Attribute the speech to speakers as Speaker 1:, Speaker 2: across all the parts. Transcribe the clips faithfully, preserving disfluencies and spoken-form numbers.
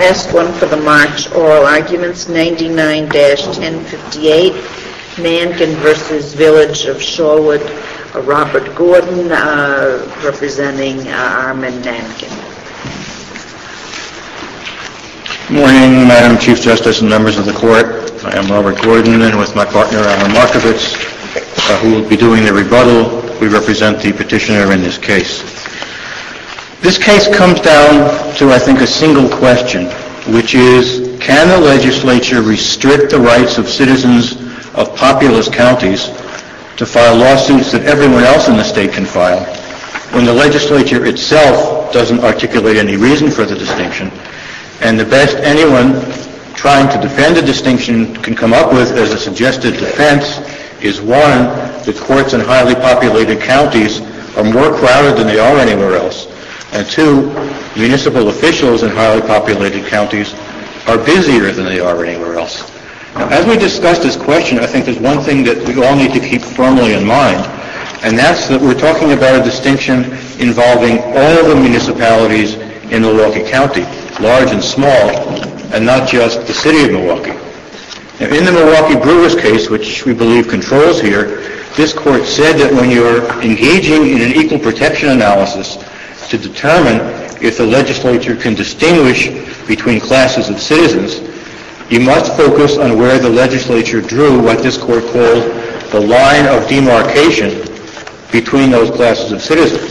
Speaker 1: Last one for the March oral arguments, ninety-nine dash ten fifty-eight, Nankin versus Village of Shorewood, uh, Robert Gordon, uh, representing uh, Armin Nankin.
Speaker 2: Good morning, Madam Chief Justice and members of the Court. I am Robert Gordon, and with my partner, Alan Markovitz, uh, who will be doing the rebuttal, we represent the petitioner in this case. This case comes down to, I think, a single question, which is, can the legislature restrict the rights of citizens of populous counties to file lawsuits that everyone else in the state can file, when the legislature itself doesn't articulate any reason for the distinction, and the best anyone trying to defend a distinction can come up with as a suggested defense is, one, that courts in highly populated counties are more crowded than they are anywhere else, and two, municipal officials in highly populated counties are busier than they are anywhere else. Now, as we discuss this question, I think there's one thing that we all need to keep firmly in mind, and that's that we're talking about a distinction involving all the municipalities in Milwaukee County, large and small, and not just the city of Milwaukee. Now, in the Milwaukee Brewers case, which we believe controls here, this court said that when you're engaging in an equal protection analysis to determine if the legislature can distinguish between classes of citizens, you must focus on where the legislature drew what this court called the line of demarcation between those classes of citizens.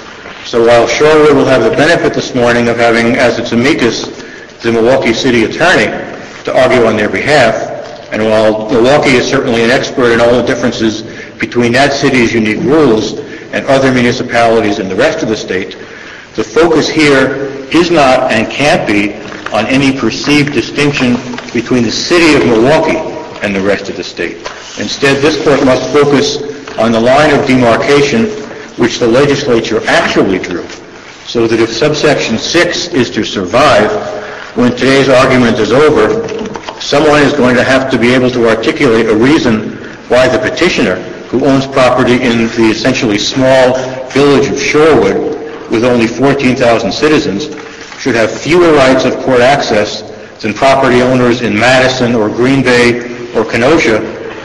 Speaker 2: So while Shorewood will have the benefit this morning of having as its amicus the Milwaukee City Attorney to argue on their behalf, and while Milwaukee is certainly an expert in all the differences between that city's unique rules and other municipalities in the rest of the state, the focus here is not and can't be on any perceived distinction between the city of Milwaukee and the rest of the state. Instead, this court must focus on the line of demarcation which the legislature actually drew, so that if subsection six is to survive, when today's argument is over, someone is going to have to be able to articulate a reason why the petitioner, who owns property in the essentially small village of Shorewood with only fourteen thousand citizens, should have fewer rights of court access than property owners in Madison or Green Bay or Kenosha,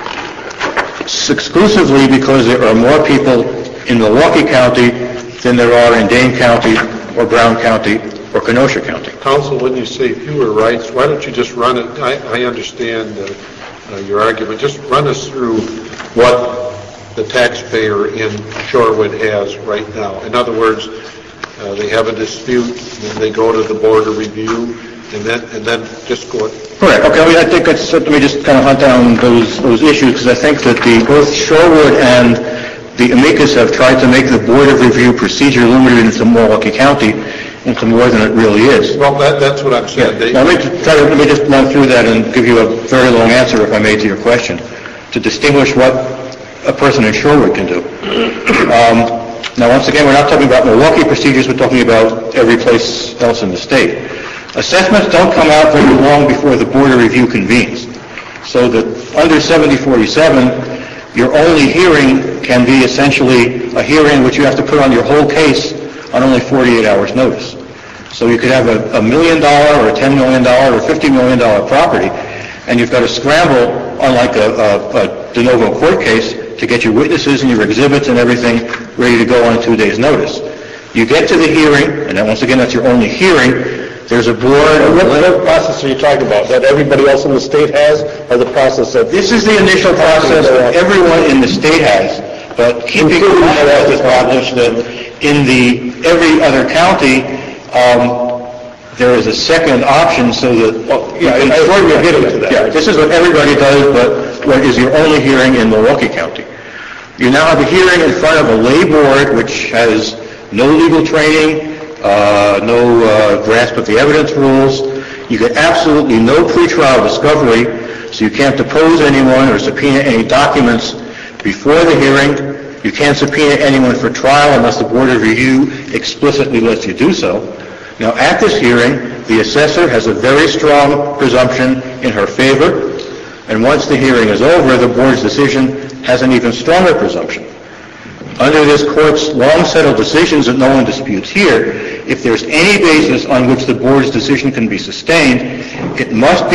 Speaker 2: exclusively because there are more people in Milwaukee County than there are in Dane County or Brown County or Kenosha County.
Speaker 3: Counsel, when you say fewer rights, why don't you just run it? I, I understand uh, uh, your argument. Just run us through what the taxpayer in Shorewood has right now. In other words, uh, they have a dispute, and they go to the board of review, and then and then just go.
Speaker 2: Correct. Okay. I, mean, I think that's, let me just kind of hunt down those those issues, because I think that the both Shorewood and the amicus have tried to make the board of review procedure limited into Milwaukee County into more than it really is.
Speaker 3: Well, that, that's what I'm saying.
Speaker 2: Yeah. Now, let me try to let me just run through that and give you a very long answer, if I may, to your question, to distinguish what a person in Shorewood can do. Um, now, once again, we're not talking about Milwaukee procedures. We're talking about every place else in the state. Assessments don't come out very long before the board of review convenes, so that under seventy forty-seven, your only hearing can be essentially a hearing which you have to put on your whole case on only forty-eight hours notice. So you could have a, a million dollar or a ten million dollar or fifty million dollar property, and you've got to scramble, unlike a, a, a de novo court case, to get your witnesses and your exhibits and everything ready to go on two days' notice. You get to the hearing, and then once again, that's your only hearing. There's a board.
Speaker 4: What, what process are you talking about? That everybody else in the state has, or the process that...
Speaker 2: This is the initial process that everyone in the state has, but keeping in mind as established that in the every other county, um, there is a second option, so that... Well, yeah, I'm sure we're getting to that. Yeah, this is what everybody does, but what is your only hearing in Milwaukee County. You now have a hearing in front of a lay board, which has no legal training, Uh, no uh, grasp of the evidence rules. You get absolutely no pretrial discovery, so you can't depose anyone or subpoena any documents before the hearing. You can't subpoena anyone for trial unless the board of review explicitly lets you do so. Now, at this hearing, the assessor has a very strong presumption in her favor, and once the hearing is over, the board's decision has an even stronger presumption. Under this court's long-settled decisions that no one disputes here, if there's any basis on which the board's decision can be sustained, it must be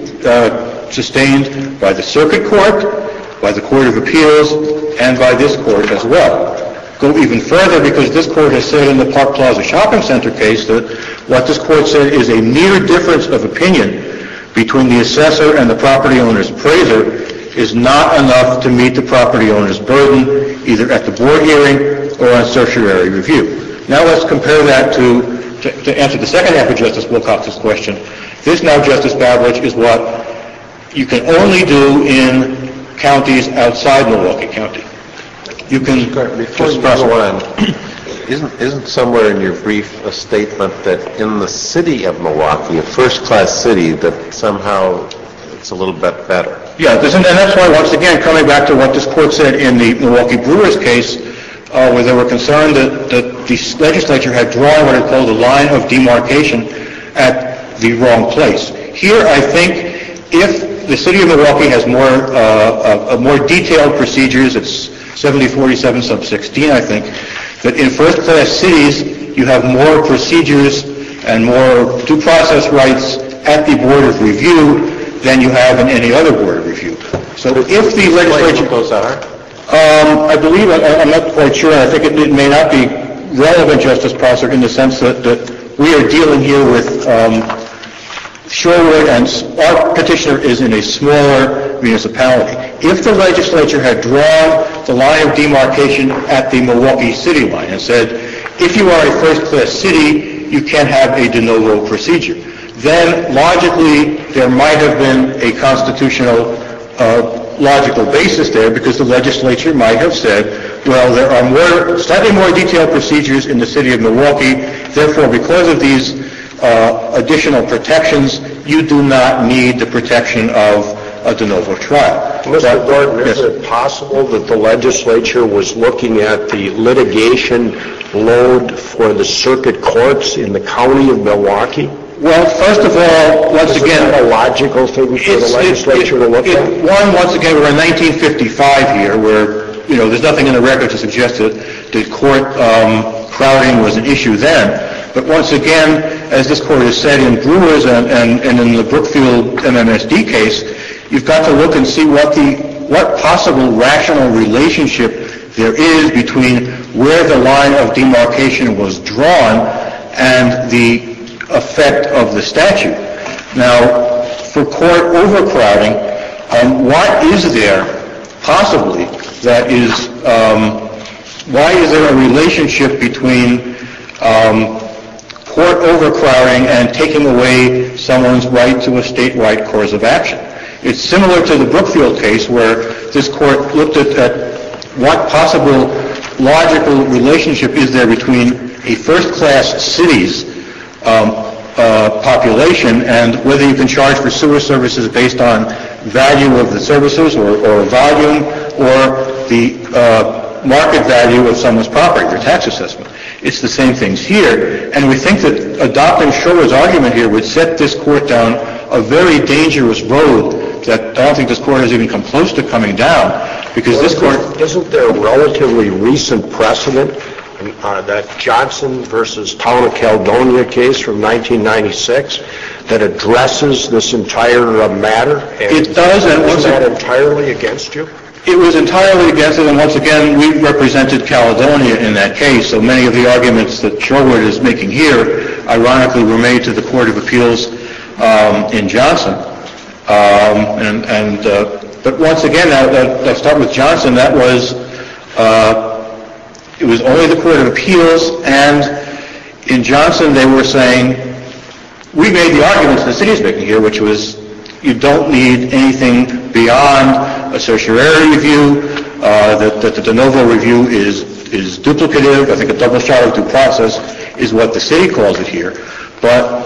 Speaker 2: uh, sustained by the circuit court, by the Court of Appeals, and by this court as well. Go even further, because this court has said in the Park Plaza Shopping Center case that what this court said is a mere difference of opinion between the assessor and the property owner's appraiser is not enough to meet the property owner's burden, either at the board hearing or on certiorari review. Now let's compare that to, to, to answer the second half of Justice Wilcox's question. This now, Justice Bablich, is what you can only do in counties outside Milwaukee County. You can
Speaker 5: Before you go on, isn't, isn't somewhere in your brief a statement that in the city of Milwaukee, a first-class city, that somehow it's a little bit better?
Speaker 2: Yeah, this, and that's why, once again, coming back to what this court said in the Milwaukee Brewers case, uh, where they were concerned that, that the legislature had drawn what it called a line of demarcation at the wrong place. Here, I think, if the city of Milwaukee has more, uh, uh, more detailed procedures, it's seventy forty-seven sub sixteen, I think, that in first-class cities, you have more procedures and more due process rights at the Board of Review than you have in any other Board of Review. So if the legislature...
Speaker 5: What those are?
Speaker 2: Um, I believe, I, I'm not quite sure, I think it, it may not be relevant, Justice Prosser, in the sense that, that we are dealing here with um, Shorewood, and our petitioner is in a smaller municipality. If the legislature had drawn the line of demarcation at the Milwaukee city line and said, if you are a first-class city, you can have a de novo procedure, then logically there might have been a constitutional uh, logical basis there, because the legislature might have said, well, there are more, slightly more detailed procedures in the city of Milwaukee, therefore because of these uh, additional protections, you do not need the protection of a de novo trial.
Speaker 6: Mister
Speaker 2: But,
Speaker 6: Gordon,
Speaker 2: yes.
Speaker 6: is it possible that the legislature was looking at the litigation load for the circuit courts in the county of Milwaukee?
Speaker 2: Well, first of all, once
Speaker 6: Isn't
Speaker 2: again...
Speaker 6: that a logical thing for the
Speaker 2: It's-
Speaker 6: legislature
Speaker 2: it-
Speaker 6: to look
Speaker 2: it-
Speaker 6: at?
Speaker 2: One, once again, we're in nineteen fifty-five here, where, you know, there's nothing in the record to suggest that, that court um, crowding was an issue then. But once again, as this court has said in Brewers and, and, and in the Brookfield M M S D case, you've got to look and see what the what possible rational relationship there is between where the line of demarcation was drawn and the effect of the statute. Now, for court overcrowding, um, what is there possibly that is, um, why is there a relationship between um, court overcrowding and taking away someone's right to a state-wide course of action? It's similar to the Brookfield case, where this court looked at, at what possible logical relationship is there between a first-class city's um, uh, population and whether you can charge for sewer services based on value of the services or, or volume or the uh, market value of someone's property, their tax assessment. It's the same things here, and we think that adopting Shorewood's argument here would set this court down a very dangerous road that I don't think this court has even come close to coming down, because
Speaker 6: Well,
Speaker 2: this court...
Speaker 6: isn't- Isn't there a relatively recent precedent, uh, that Johnson versus Town of Caledonia case from nineteen ninety-six, that addresses this entire uh, matter? And
Speaker 2: It does, and once
Speaker 6: Isn't that
Speaker 2: it-
Speaker 6: entirely against you?
Speaker 2: It was entirely against it, and once again, we represented Caledonia in that case, so many of the arguments that Shorewood is making here, ironically, were made to the Court of Appeals um, in Johnson. Um, and, and uh, but once again, now, uh, let's start with Johnson. That was, uh, it was only the Court of Appeals, and in Johnson they were saying, we made the arguments the city is making here, which was you don't need anything beyond a certiorari review, uh, that, that the de novo review is, is duplicative. I think a double shot of due process is what the city calls it here. But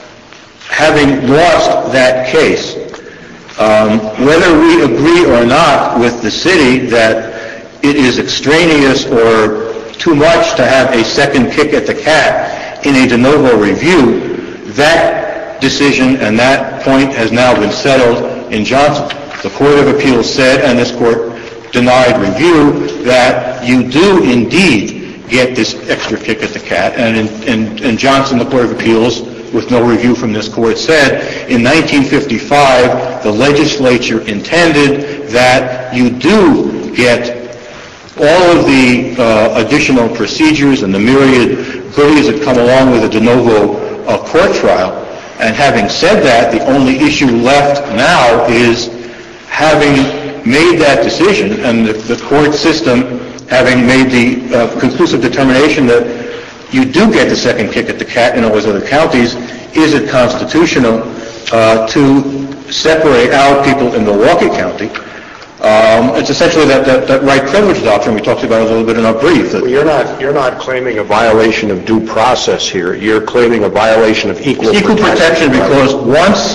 Speaker 2: having lost that case, um, whether we agree or not with the city that it is extraneous or too much to have a second kick at the cat in a de novo review, that decision and that point has now been settled in Johnson. The Court of Appeals said, and this court denied review, that you do indeed get this extra kick at the cat. And in, in, in Johnson, the Court of Appeals, with no review from this court, said in nineteen fifty-five the legislature intended that you do get all of the uh, additional procedures and the myriad goodies that come along with a de novo uh, court trial. And having said that, the only issue left now is having made that decision and the, the court system having made the uh, conclusive determination that you do get the second kick at the cat in all those other counties, is it constitutional uh, to separate out people in Milwaukee County? Um, it's essentially that, that, that right privilege doctrine we talked about a little bit in our brief. That
Speaker 6: well, you're not you're not claiming a violation of due process here. You're claiming a violation of equal
Speaker 2: equal protection,
Speaker 6: protection
Speaker 2: because once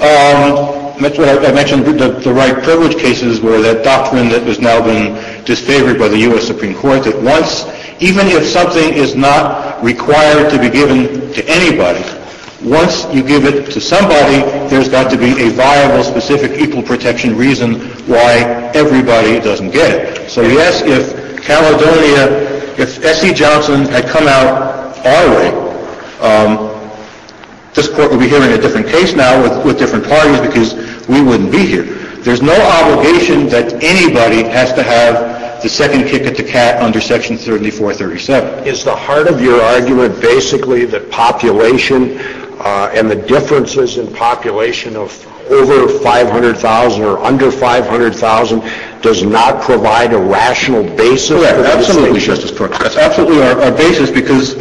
Speaker 2: um, that's what I, I mentioned the, the right privilege cases where that doctrine that has now been disfavored by the U S Supreme Court, that once, even if something is not required to be given to anybody, once you give it to somebody, there's got to be a viable, specific equal protection reason why everybody doesn't get it. So yes, if Caledonia, if S C Johnson had come out our way, um, this court would be hearing a different case now with, with different parties because we wouldn't be here. There's no obligation that anybody has to have the second kick at the cat under Section thirty-four thirty-seven.
Speaker 6: Is the heart of your argument basically that population uh, and the differences in population of over five hundred thousand or under five hundred thousand does not provide a rational basis?
Speaker 2: Correct.
Speaker 6: For
Speaker 2: absolutely, Justice Crooks. That's absolutely our, our basis because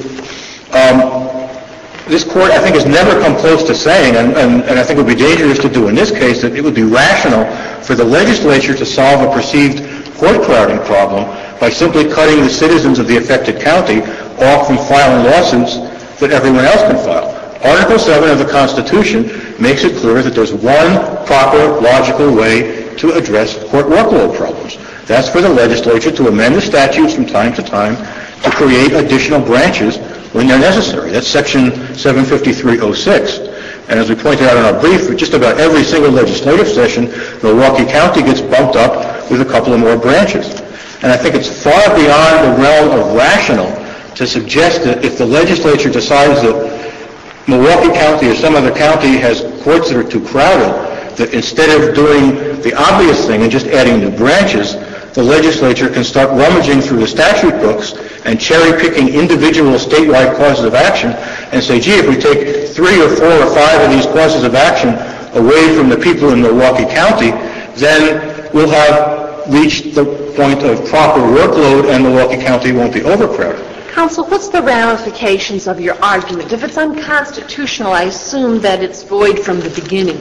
Speaker 2: um, this court, I think, has never come close to saying, and, and, and I think it would be dangerous to do in this case, that it would be rational for the legislature to solve a perceived court crowding problem by simply cutting the citizens of the affected county off from filing lawsuits that everyone else can file. Article seven of the Constitution makes it clear that there's one proper, logical way to address court workload problems. That's for the legislature to amend the statutes from time to time to create additional branches when they're necessary. That's Section seven fifty-three oh six. And as we pointed out in our brief, for just about every single legislative session, Milwaukee County gets bumped up with a couple of more branches. And I think it's far beyond the realm of rational to suggest that if the legislature decides that Milwaukee County or some other county has courts that are too crowded, that instead of doing the obvious thing and just adding new branches, the legislature can start rummaging through the statute books and cherry-picking individual statewide causes of action and say, gee, if we take three or four or five of these causes of action away from the people in Milwaukee County, then we'll have reached the point of proper workload and Milwaukee County won't be overcrowded.
Speaker 7: Counsel, what's the ramifications of your argument? If it's unconstitutional, I assume that it's void from the beginning.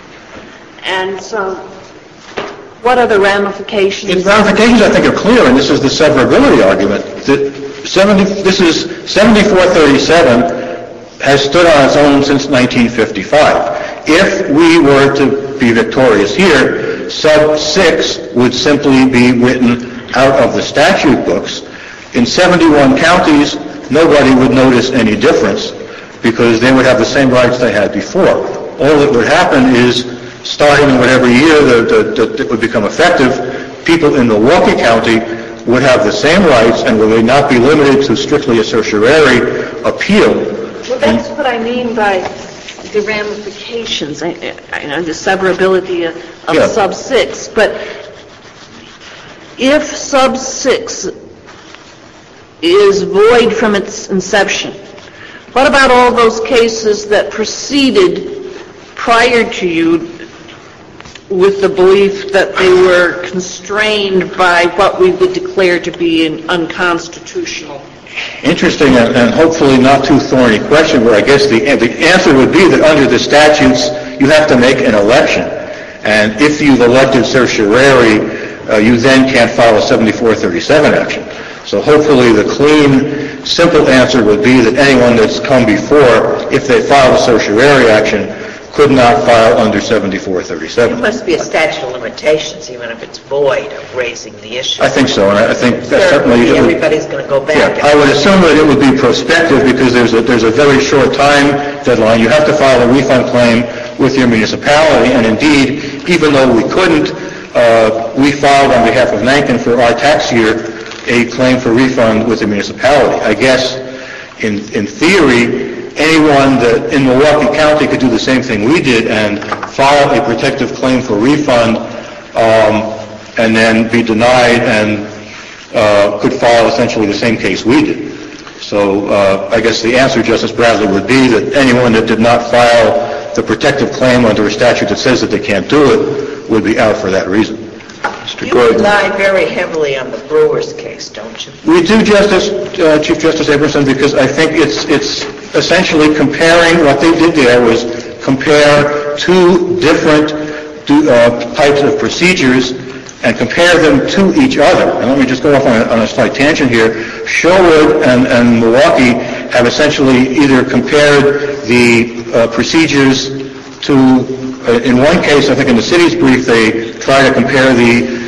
Speaker 7: And so, what are the ramifications?
Speaker 2: The ramifications, I think, are clear, and this is the severability argument. That seventy, this is seventy-four thirty-seven has stood on its own since nineteen fifty-five. If we were to be victorious here, sub six would simply be written out of the statute books. In seventy-one counties, nobody would notice any difference because they would have the same rights they had before. All that would happen is, starting in whatever year that would become effective, people in Milwaukee County would have the same rights and would not be limited to strictly a certiorari appeal.
Speaker 7: Well, that's what I mean by the ramifications, I, I know the severability of, of
Speaker 2: Yeah.
Speaker 7: sub six, but if sub six is void from its inception, what about all those cases that proceeded prior to you with the belief that they were constrained by what we would declare to be an unconstitutional?
Speaker 2: Interesting and, and hopefully not too thorny question, where I guess the, the answer would be that under the statutes you have to make an election. And if you've elected certiorari, uh, you then can't file a seventy-four thirty-seven action. So hopefully the clean, simple answer would be that anyone that's come before, if they filed a certiorari action, could not file under seventy-four thirty-seven.
Speaker 1: There must be a statute of limitations, even if it's void, of raising the issue.
Speaker 2: I think so, and I think that certainly...
Speaker 1: Certainly, everybody's going to go back.
Speaker 2: Yeah, I would assume that it would be prospective because there's a, there's a very short time deadline. You have to file a refund claim with your municipality, and indeed, even though we couldn't, uh, we filed on behalf of Nankin for our tax year a claim for refund with the municipality. I guess in, in theory, anyone that in Milwaukee County could do the same thing we did and file a protective claim for refund um, and then be denied and uh, could file essentially the same case we did. So uh, I guess the answer, Justice Bradley, would be that anyone that did not file the protective claim under a statute that says that they can't do it would be out for that reason. Mister
Speaker 1: You
Speaker 2: Gordon.
Speaker 1: rely very heavily on the Brewers case, don't you?
Speaker 2: We do, Justice, uh, Chief Justice Abramson, because I think it's it's essentially comparing, what they did there was compare two different do, uh, types of procedures and compare them to each other. And let me just go off on a, on a slight tangent here. Sherwood and, and Milwaukee have essentially either compared the uh, procedures to, uh, in one case, I think in the city's brief, they try to compare the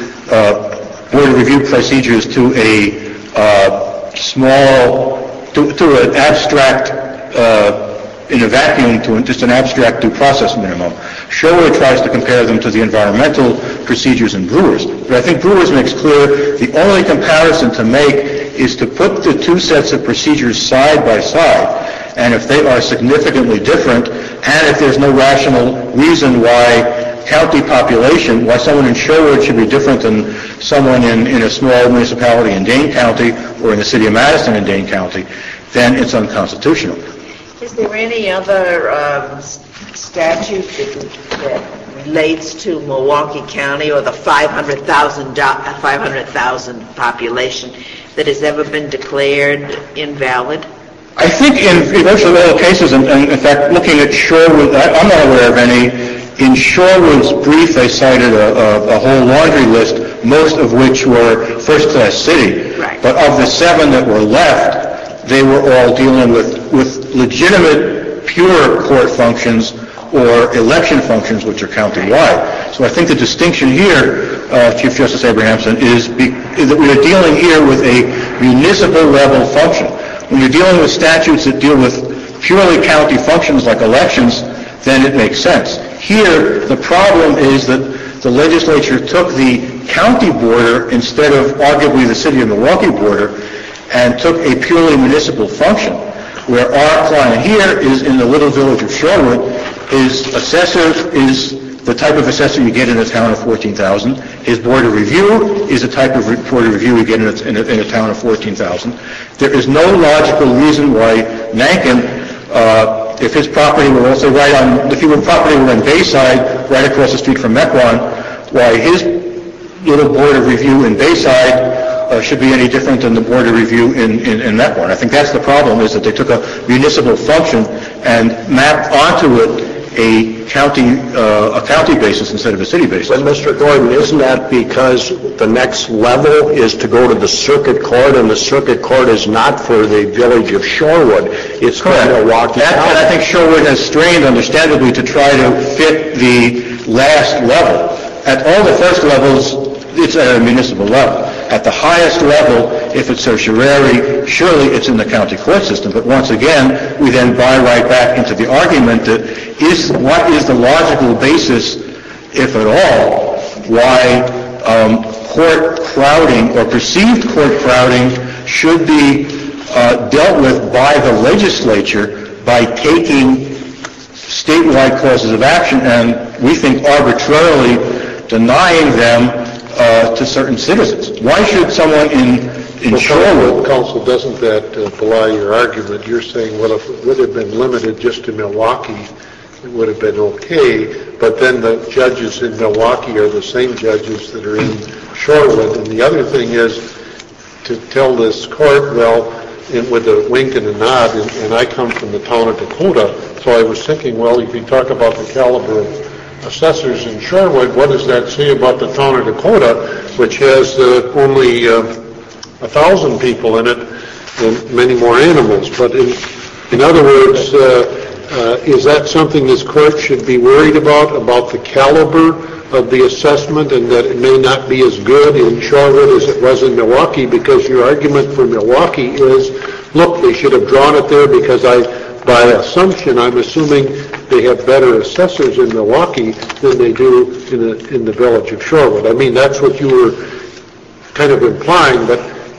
Speaker 2: uh, Board of Review procedures to a uh, small, to, to an abstract, uh, in a vacuum, to just an abstract due process minimum. Sherwood tries to compare them to the environmental procedures in Brewers. But I think Brewers makes clear the only comparison to make is to put the two sets of procedures side by side. And if they are significantly different, and if there's no rational reason why county population, why someone in Sherwood should be different than someone in, in a small municipality in Dane County or in the city of Madison in Dane County, then it's unconstitutional.
Speaker 1: Is there any other um, statute that, that relates to Milwaukee County or the five hundred thousand five hundred thousand population that has ever been declared invalid?
Speaker 2: I think in virtually all cases, and, and in fact, looking at Sherwood, I, I'm not aware of any. In Sherwood's brief, they cited a, a, a whole laundry list, most of which were first-class city.
Speaker 1: Right.
Speaker 2: But of the seven that were left, they were all dealing with, with legitimate, pure court functions or election functions, which are county-wide. So I think the distinction here, uh, Chief Justice Abrahamson, is, be, is that we are dealing here with a municipal-level function. When you're dealing with statutes that deal with purely county functions like elections, then it makes sense. Here, the problem is that the legislature took the county border instead of arguably the city of Milwaukee border and took a purely municipal function, where our client here is in the little village of Sherwood. His assessor is the type of assessor you get in a town of fourteen thousand. His board of review is the type of board of review you get in a, in a, in a town of fourteen thousand. There is no logical reason why Nankin, uh, if his property were also right on, if your property were in Bayside, right across the street from Mequon, why his little board of review in Bayside uh, should be any different than the board of review in, in, in Mequon. I think that's the problem, is that they took a municipal function and mapped onto it a county uh, a county basis instead of a city basis.
Speaker 6: But Mister Gordon, isn't that because the next level is to go to the circuit court, and the circuit court is not for the village of Sherwood? It's for Milwaukee
Speaker 2: That,
Speaker 6: County.
Speaker 2: and I think Sherwood has strained, understandably, to try to fit the last level. At all the first levels, it's at a municipal level. At the highest level, if it's certiorari, surely it's in the county court system. But once again, we then buy right back into the argument that is what is the logical basis, if at all, why um, court crowding or perceived court crowding should be uh, dealt with by the legislature by taking statewide causes of action and, we think, arbitrarily denying them Uh, to certain citizens. Why should someone in, in
Speaker 3: well,
Speaker 2: Sherwood...
Speaker 3: Counsel, doesn't that uh, belie your argument? You're saying, well, if it would have been limited just to Milwaukee, it would have been okay, but then the judges in Milwaukee are the same judges that are in Sherwood. And the other thing is to tell this court, well, in, with a wink and a nod, and, and I come from the town of Dakota, so I was thinking, well, if you talk about the caliber of assessors in Sherwood, what does that say about the town of Dakota, which has uh, only uh, a thousand people in it and many more animals? But in, in other words, uh, uh, is that something this court should be worried about, about the caliber of the assessment, and that it may not be as good in Sherwood as it was in Milwaukee? Because your argument for Milwaukee is, look, they should have drawn it there because I, by assumption, I'm assuming they have better assessors in Milwaukee than they do in the, in the village of Sherwood. I mean, that's what you were kind of implying, but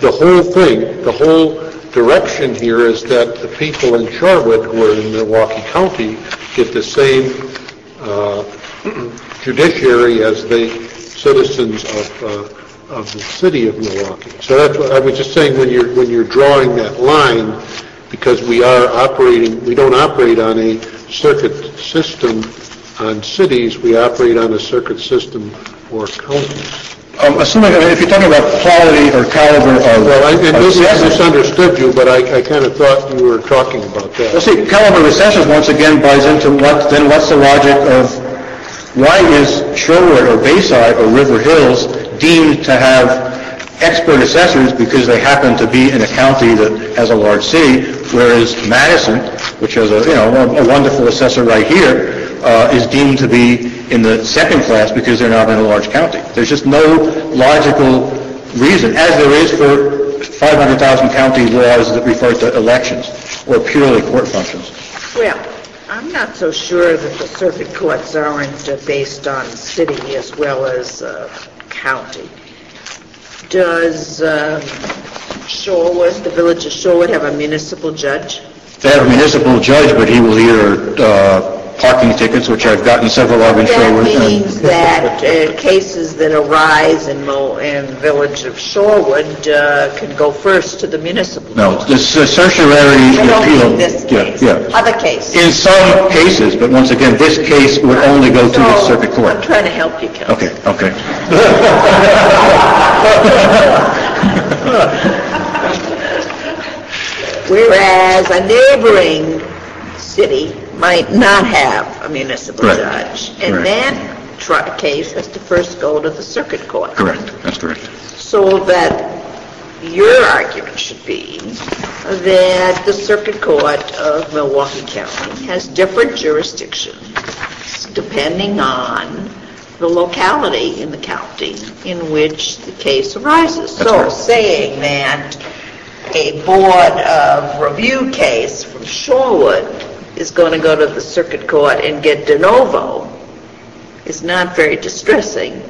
Speaker 3: the whole thing, the whole direction here is that the people in Shorewood who are in Milwaukee County get the same uh, judiciary as the citizens of uh, of the city of Milwaukee. So that's what I was just saying, when you're when you're drawing that line, because we are operating, we don't operate on a circuit system on cities, we operate on a circuit system for counties.
Speaker 2: Um, assuming, I mean, if you're talking about quality or caliber of...
Speaker 3: Well, I, and maybe I
Speaker 2: assessors-
Speaker 3: misunderstood you, but I, I kind of thought you were talking about
Speaker 2: Well,
Speaker 3: that.
Speaker 2: see, caliber of assessors once again buys into what, then what's the logic of why is Shorewood or Bayside or River Hills deemed to have expert assessors because they happen to be in a county that has a large city, whereas Madison, which has a, you know, a wonderful assessor right here, uh, is deemed to be in the second class because they're not in a large county. There's just no logical reason, as there is for five hundred thousand county laws that refer to elections or purely court functions.
Speaker 1: Well, I'm not so sure that the circuit courts aren't uh, based on city as well as uh, county. Does um, Shorewood, the village of Shorewood, have a municipal judge?
Speaker 2: They have a municipal judge, but he will hear uh, parking tickets, which I've gotten several of in
Speaker 1: That
Speaker 2: Shorewood.
Speaker 1: means that uh, cases that arise in Mo- in village of Shorewood uh, can go first to the municipal.
Speaker 2: No, this uh, certiorari
Speaker 1: I don't
Speaker 2: appeal...
Speaker 1: mean this
Speaker 2: Yeah,
Speaker 1: case,
Speaker 2: yeah.
Speaker 1: other cases.
Speaker 2: In some cases, but once again, this case would only go to the
Speaker 1: So,
Speaker 2: circuit court.
Speaker 1: I'm trying to help you, Kel.
Speaker 2: Okay, okay.
Speaker 1: Whereas a neighboring city might not have a municipal
Speaker 2: Right.
Speaker 1: judge. And
Speaker 2: Right.
Speaker 1: that tri- case has to first go to the circuit court.
Speaker 2: Correct, that's correct.
Speaker 1: So that your argument should be that the circuit court of Milwaukee County has different jurisdictions depending on the locality in the county in which the case arises.
Speaker 2: That's
Speaker 1: So
Speaker 2: right.
Speaker 1: saying that a board of review case from Shorewood is going to go to the circuit court and get de novo is not very distressing,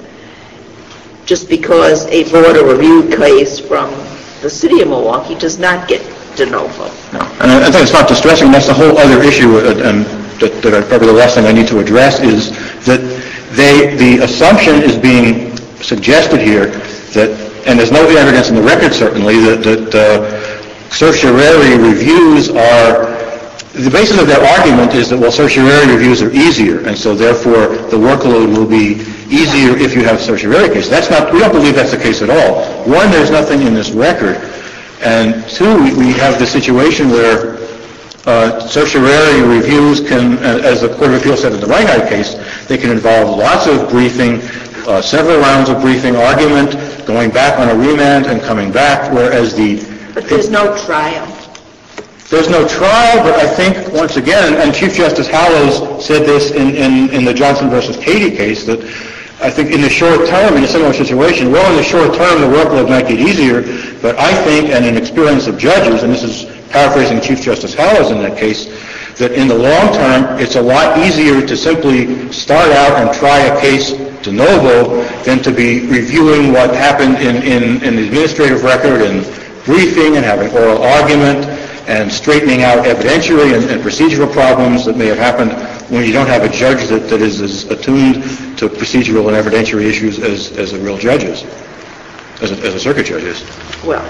Speaker 1: just because a board of review case from the city of Milwaukee does not get de novo.
Speaker 2: No. And I I think it's not distressing, that's the whole other issue, uh, and that, that I, probably the last thing I need to address is that they, the assumption is being suggested here that, and there's no evidence in the record certainly, that, that uh, certiorari reviews are, the basis of their argument is that, well, certiorari reviews are easier, and so therefore the workload will be easier if you have certiorari cases. That's not, we don't believe that's the case at all. One, there's nothing in this record, and two, we, we have the situation where uh, certiorari reviews can, as the Court of Appeals said in the Reinhardt case, they can involve lots of briefing, uh, several rounds of briefing, argument, going back on a remand and coming back, whereas the...
Speaker 1: But there's no trial.
Speaker 2: There's no trial, but I think, once again, and Chief Justice Hallows said this in, in, in the Johnson versus Cady case, that I think in the short term, in a similar situation, well, in the short term, the workload might get easier, but I think, and in experience of judges, and this is paraphrasing Chief Justice Hallows in that case, that in the long term, it's a lot easier to simply start out and try a case de novo than to be reviewing what happened in, in, in the administrative record and briefing and having oral argument and straightening out evidentiary and, and procedural problems that may have happened when you don't have a judge that, that is as attuned to procedural and evidentiary issues as, as a real judge is, as a, as a circuit judge is.
Speaker 1: Well,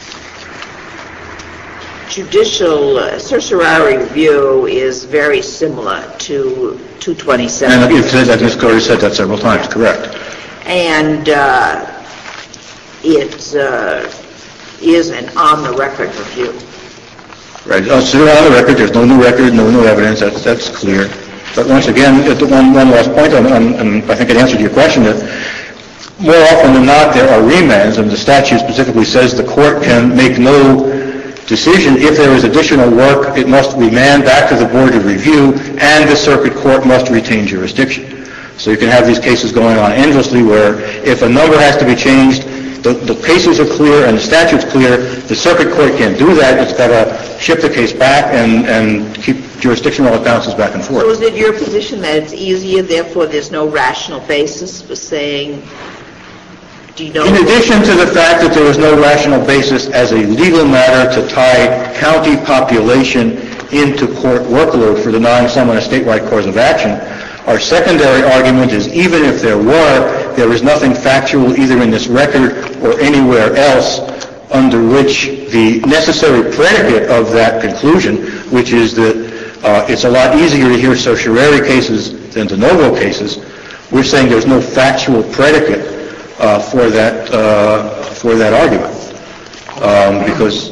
Speaker 1: judicial uh, certiorari review is very similar to two twenty-seven.
Speaker 2: And you've said that, Miz Corey said that several times, correct.
Speaker 1: And uh, it uh, is an on-the-record review.
Speaker 2: Right, uh, so on the record, there's no new record, no new evidence, that's, that's clear. But once again, uh, one, one last point, on, on, and I think it answered your question, that more often than not, there are remands, and the statute specifically says the court can make no decision. If there is additional work, it must remand back to the board of review, and the circuit court must retain jurisdiction. So you can have these cases going on endlessly where if a number has to be changed, the, the cases are clear and the statute's clear, the circuit court can't do that. It's got to ship the case back and, and keep jurisdiction while it bounces back and forth.
Speaker 1: So is it your position that it's easier, therefore there's no rational basis for saying de novo?
Speaker 2: In addition to the fact that there was no rational basis as a legal matter to tie county population into court workload for denying someone a statewide cause of action, our secondary argument is even if there were, there is nothing factual either in this record or anywhere else under which the necessary predicate of that conclusion, which is that uh, it's a lot easier to hear certiorari cases than de novo cases, we're saying there's no factual predicate uh, for that uh, for that argument. Um, because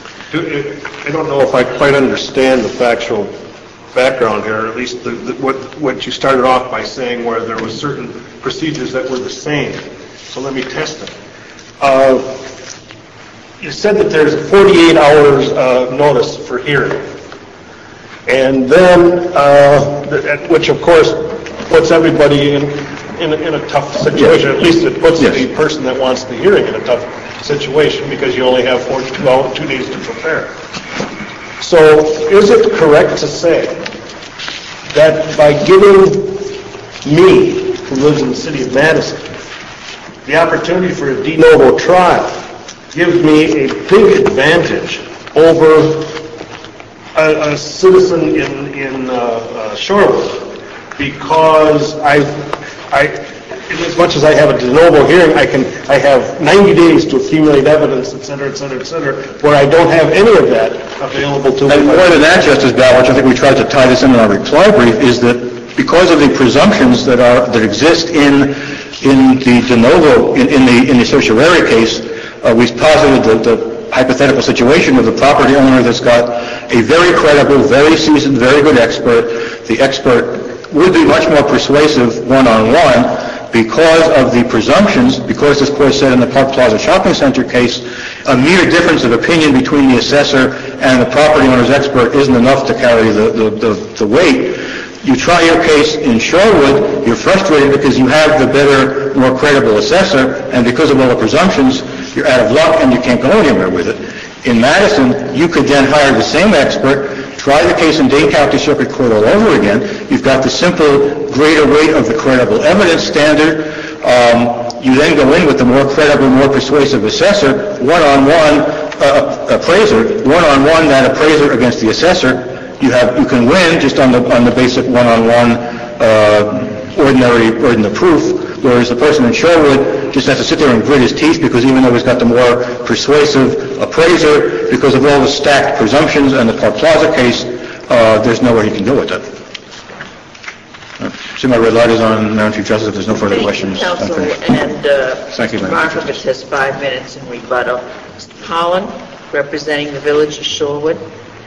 Speaker 4: I don't know if I quite understand the factual background here, or at least the, the, what what you started off by saying, where there was certain procedures that were the same. So let me test it. Uh, you said that there's forty-eight hours uh, notice for hearing, and then uh, which of course puts everybody in in a, in a tough situation. At least it puts yes. the person that wants the hearing in a tough situation because you only have forty-two hours, two days to prepare. So is it correct to say that by giving me, who lives in the city of Madison, the opportunity for a de novo trial gives me a big advantage over a, a citizen in, in uh, uh, Shorewood, because I, I, as much as I have a de novo hearing, I can I have ninety days to accumulate evidence, et cetera, et cetera, et cetera, where I don't have any of that available to me.
Speaker 2: And more than that, Justice Ballard, I think we tried to tie this in in our reply brief, is that because of the presumptions that are that exist in in the de novo in, in the in the certiorari case, uh, we posited the, the hypothetical situation of the property owner that's got a very credible, very seasoned, very good expert. The expert would be much more persuasive one-on-one because of the presumptions, because this court said in the Park Plaza Shopping Center case, a mere difference of opinion between the assessor and the property owner's expert isn't enough to carry the, the, the, the weight. You try your case in Shorewood, you're frustrated because you have the better, more credible assessor, and because of all the presumptions, you're out of luck and you can't go anywhere with it. In Madison, you could then hire the same expert, try the case in Dane County Circuit Court all over again. You've got the simple greater weight of the credible evidence standard. Um, you then go in with the more credible, more persuasive assessor, one-on-one uh, appraiser, one-on-one that appraiser against the assessor. You have you can win just on the on the basic one-on-one uh, ordinary burden of proof. Whereas the person in Shorewood just has to sit there and grit his teeth because even though he's got the more persuasive appraiser, because of all the stacked presumptions and the Park Plaza case, uh, there's nowhere he can go with that. Uh, see, my red light is on, Madam Chief Justice. If there's no further
Speaker 1: Thank
Speaker 2: questions,
Speaker 1: you, counsel.
Speaker 2: I'm finished.
Speaker 1: And uh,
Speaker 2: Thank you, Madam Chief
Speaker 1: Markovich has five minutes in rebuttal. Mister Pollan, representing the village of Shorewood.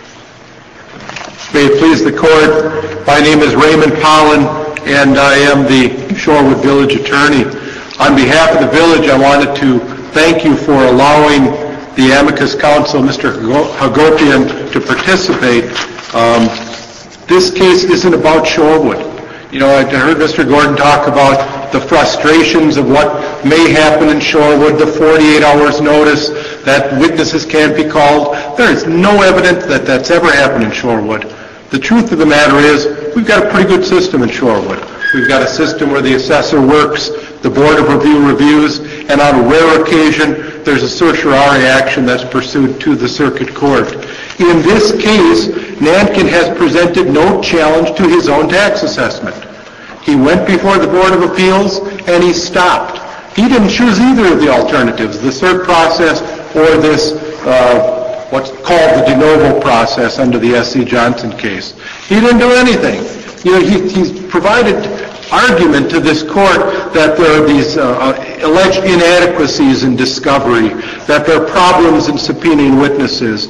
Speaker 3: May it please the court, my name is Raymond Pollan, and I am the Shorewood Village Attorney. On behalf of the village, I wanted to thank you for allowing the amicus counsel, Mister Hagopian, to participate. Um, this case isn't about Shorewood. You know, I heard Mister Gordon talk about the frustrations of what may happen in Shorewood, the forty-eight hours notice, that witnesses can't be called. There is no evidence that that's ever happened in Shorewood. The truth of the matter is, we've got a pretty good system in Shorewood. We've got a system where the assessor works, the Board of Review reviews, and on a rare occasion, there's a certiorari action that's pursued to the circuit court. In this case, Nankin has presented no challenge to his own tax assessment. He went before the Board of Appeals, and he stopped. He didn't choose either of the alternatives, the cert process or this uh, what's called the de novo process under the S C Johnson case. He didn't do anything. You know, he, he's provided argument to this court that there are these uh, alleged inadequacies in discovery, that there are problems in subpoenaing witnesses.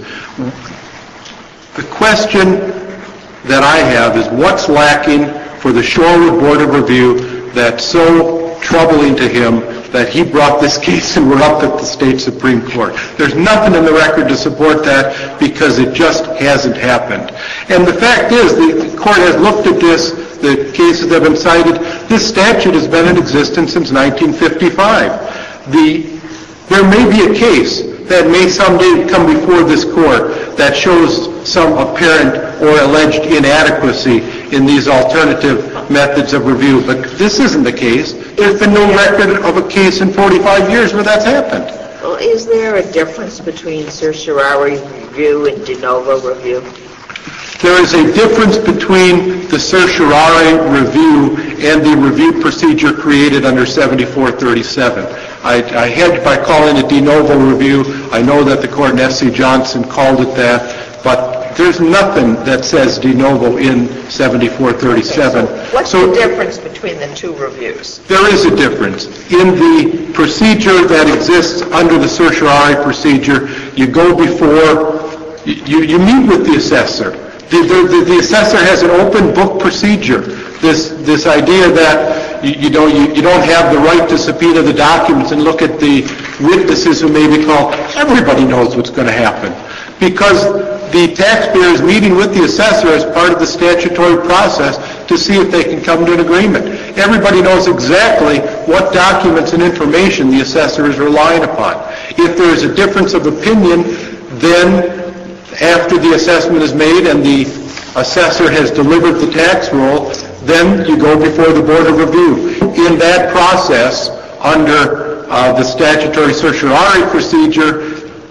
Speaker 3: The question that I have is what's lacking for the Shorewood Board of Review that's so troubling to him that he brought this case and we're up at the state Supreme Court. There's nothing in the record to support that because it just hasn't happened. And the fact is, the court has looked at this, the cases that have been cited. This statute has been in existence since nineteen fifty-five. The, there may be a case that may someday come before this court that shows some apparent or alleged inadequacy in these alternative
Speaker 4: methods of review. But this isn't the case. There's been no record of a case in forty-five years where that's happened.
Speaker 1: Well, is there a difference between certiorari review and de novo review?
Speaker 4: There is a difference between the certiorari review and the review procedure created under seventy-four thirty-seven. I, I had by calling it de novo review. I know that the court in S C Johnson called it that, but there's nothing that says de novo in seventy-four thirty-seven.
Speaker 1: Okay, so what's
Speaker 4: so
Speaker 1: the difference between the two reviews?
Speaker 4: There is a difference. In the procedure that exists under the certiorari procedure, you go before, you, you meet with the assessor. The, the, the assessor has an open book procedure. This this idea that you, you know you, you don't have the right to subpoena the documents and look at the witnesses who may be called. Everybody knows what's going to happen because the taxpayer is meeting with the assessor as part of the statutory process to see if they can come to an agreement. Everybody knows exactly what documents and information the assessor is relying upon. If there is a difference of opinion, then after the assessment is made and the assessor has delivered the tax roll, then you go before the Board of Review. In that process, under uh, the statutory certiorari procedure,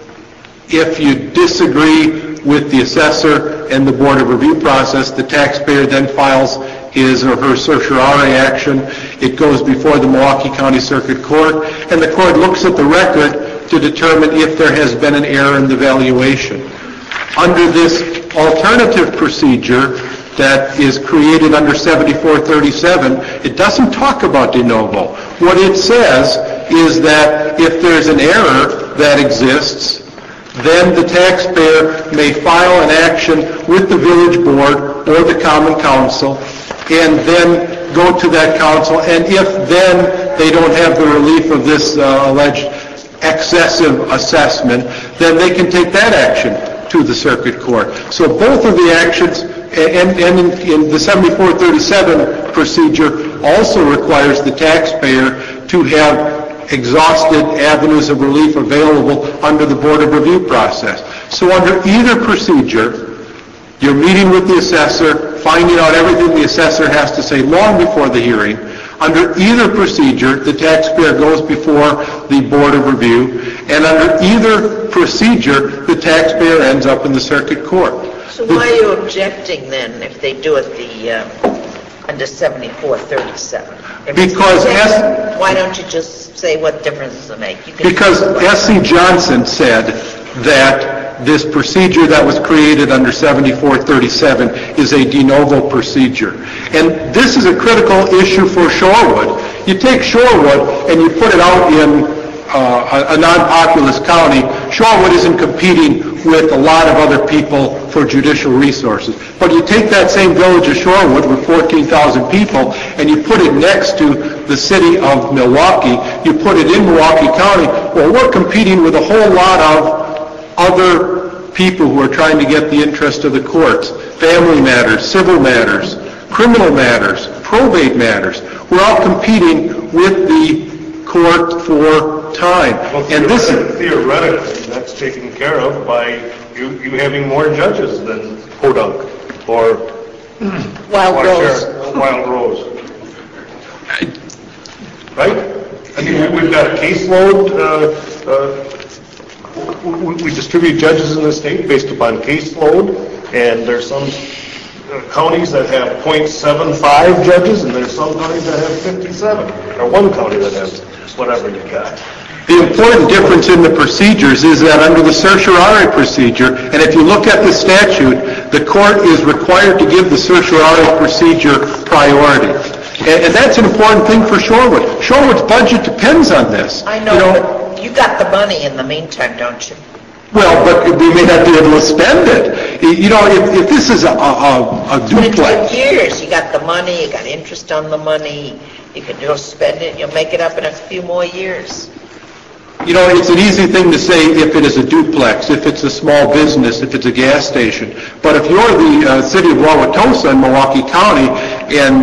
Speaker 4: if you disagree with the assessor and the Board of Review process, the taxpayer then files his or her certiorari action. It goes before the Milwaukee County Circuit Court, and the court looks at the record to determine if there has been an error in the valuation. Under this alternative procedure that is created under seventy-four thirty-seven, it doesn't talk about de novo. What it says is that if there's an error that exists, then the taxpayer may file an action with the village board or the common council and then go to that council, and if then they don't have the relief of this uh, alleged excessive assessment, then they can take that action to the circuit court. So both of the actions, and, and in, in the seventy-four thirty-seven procedure also requires the taxpayer to have exhausted avenues of relief available under the Board of Review process. So under either procedure, you're meeting with the assessor, finding out everything the assessor has to say long before the hearing. Under either procedure, the taxpayer goes before the Board of Review, and under either procedure, the taxpayer ends up in the circuit court.
Speaker 1: So why are you objecting then if they do it the uh, under seventy-four thirty-seven?
Speaker 4: Because S-
Speaker 1: why don't you just say what difference does it make? You can
Speaker 4: because S C Johnson said that this procedure that was created under seventy-four thirty-seven is a de novo procedure. And this is a critical issue for Shorewood. You take Shorewood and you put it out in uh, a, a non-populous county. Shorewood isn't competing with a lot of other people for judicial resources. But you take that same village of Shorewood with fourteen thousand people and you put it next to the city of Milwaukee, you put it in Milwaukee County, well, we're competing with a whole lot of other people who are trying to get the interest of the courts. Family matters, civil matters, criminal matters, probate matters. We're all competing with the court for time. Well,
Speaker 2: and this
Speaker 4: is theoretically, that's taken care of by you, you having more judges than Podunk or
Speaker 1: Wild Rose.
Speaker 4: Wild Rose. Right? I mean, we've got a caseload. Uh, uh, we, we distribute judges in the state based upon caseload, and there's some uh, counties that have zero point seven five judges, and there's some counties that have fifty-seven, or one county that has whatever you got.
Speaker 2: The important difference in the procedures is that under the certiorari procedure, and if you look at the statute, the court is required to give the certiorari procedure priority. And, and that's an important thing for Shorewood. Shorewood's budget depends on this.
Speaker 1: I know,
Speaker 2: You know,
Speaker 1: but you got the money in the meantime, don't you?
Speaker 2: well, but we may not be able to spend it. You know, if, if this is a, a, a
Speaker 1: It's been
Speaker 2: duplex,
Speaker 1: two years. You got the money, you got interest on the money. You can go spend it, you'll make it up in a few more years.
Speaker 2: you know, it's an easy thing to say if it is a duplex, if it's a small business, if it's a gas station. But if you're the uh, city of Wauwatosa in Milwaukee County and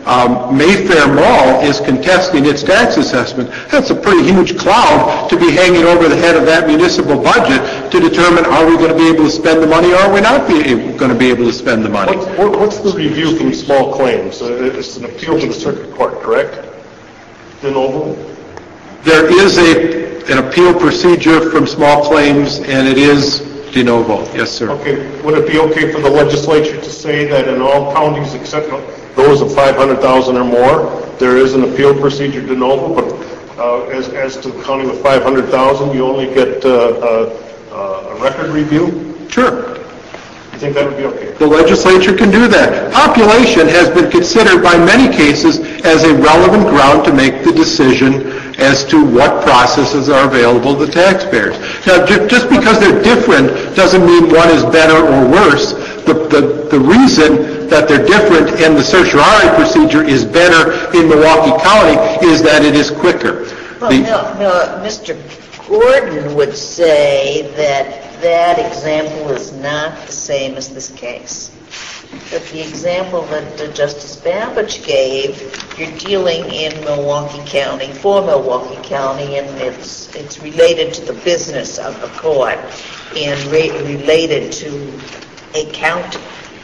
Speaker 8: um, Mayfair Mall is contesting its tax assessment. That's a pretty huge cloud to be hanging over the head of that municipal budget to determine are we going to be able to spend the money or are we not be able, going to be able to spend the money.
Speaker 4: What's, what- what's the review from small claims? Uh, It's an appeal to the circuit court, correct? De novo?
Speaker 8: There is a, an appeal procedure from small claims, and it is de novo. Yes, sir.
Speaker 4: Okay, would it be okay for the legislature to say that in all counties except those of five hundred thousand or more, there is an appeal procedure de novo, but uh, as, as to the county with five hundred thousand, you only get uh, uh, a record review?
Speaker 8: Sure.
Speaker 4: You think that would be okay?
Speaker 8: The legislature can do that. Population has been considered by many cases as a relevant ground to make the decision as to what processes are available to taxpayers. Now, ju- just because they're different doesn't mean one is better or worse. The, the, the reason that they're different and the certiorari procedure is better in Milwaukee County is that it is quicker.
Speaker 1: Well,
Speaker 8: The-
Speaker 1: no, no, Mister Gordon would say that that example is not the same as this case. But the example that uh, Justice Babbage gave, you're dealing in Milwaukee County, for Milwaukee County, and it's it's related to the business of the court and re- related to a county.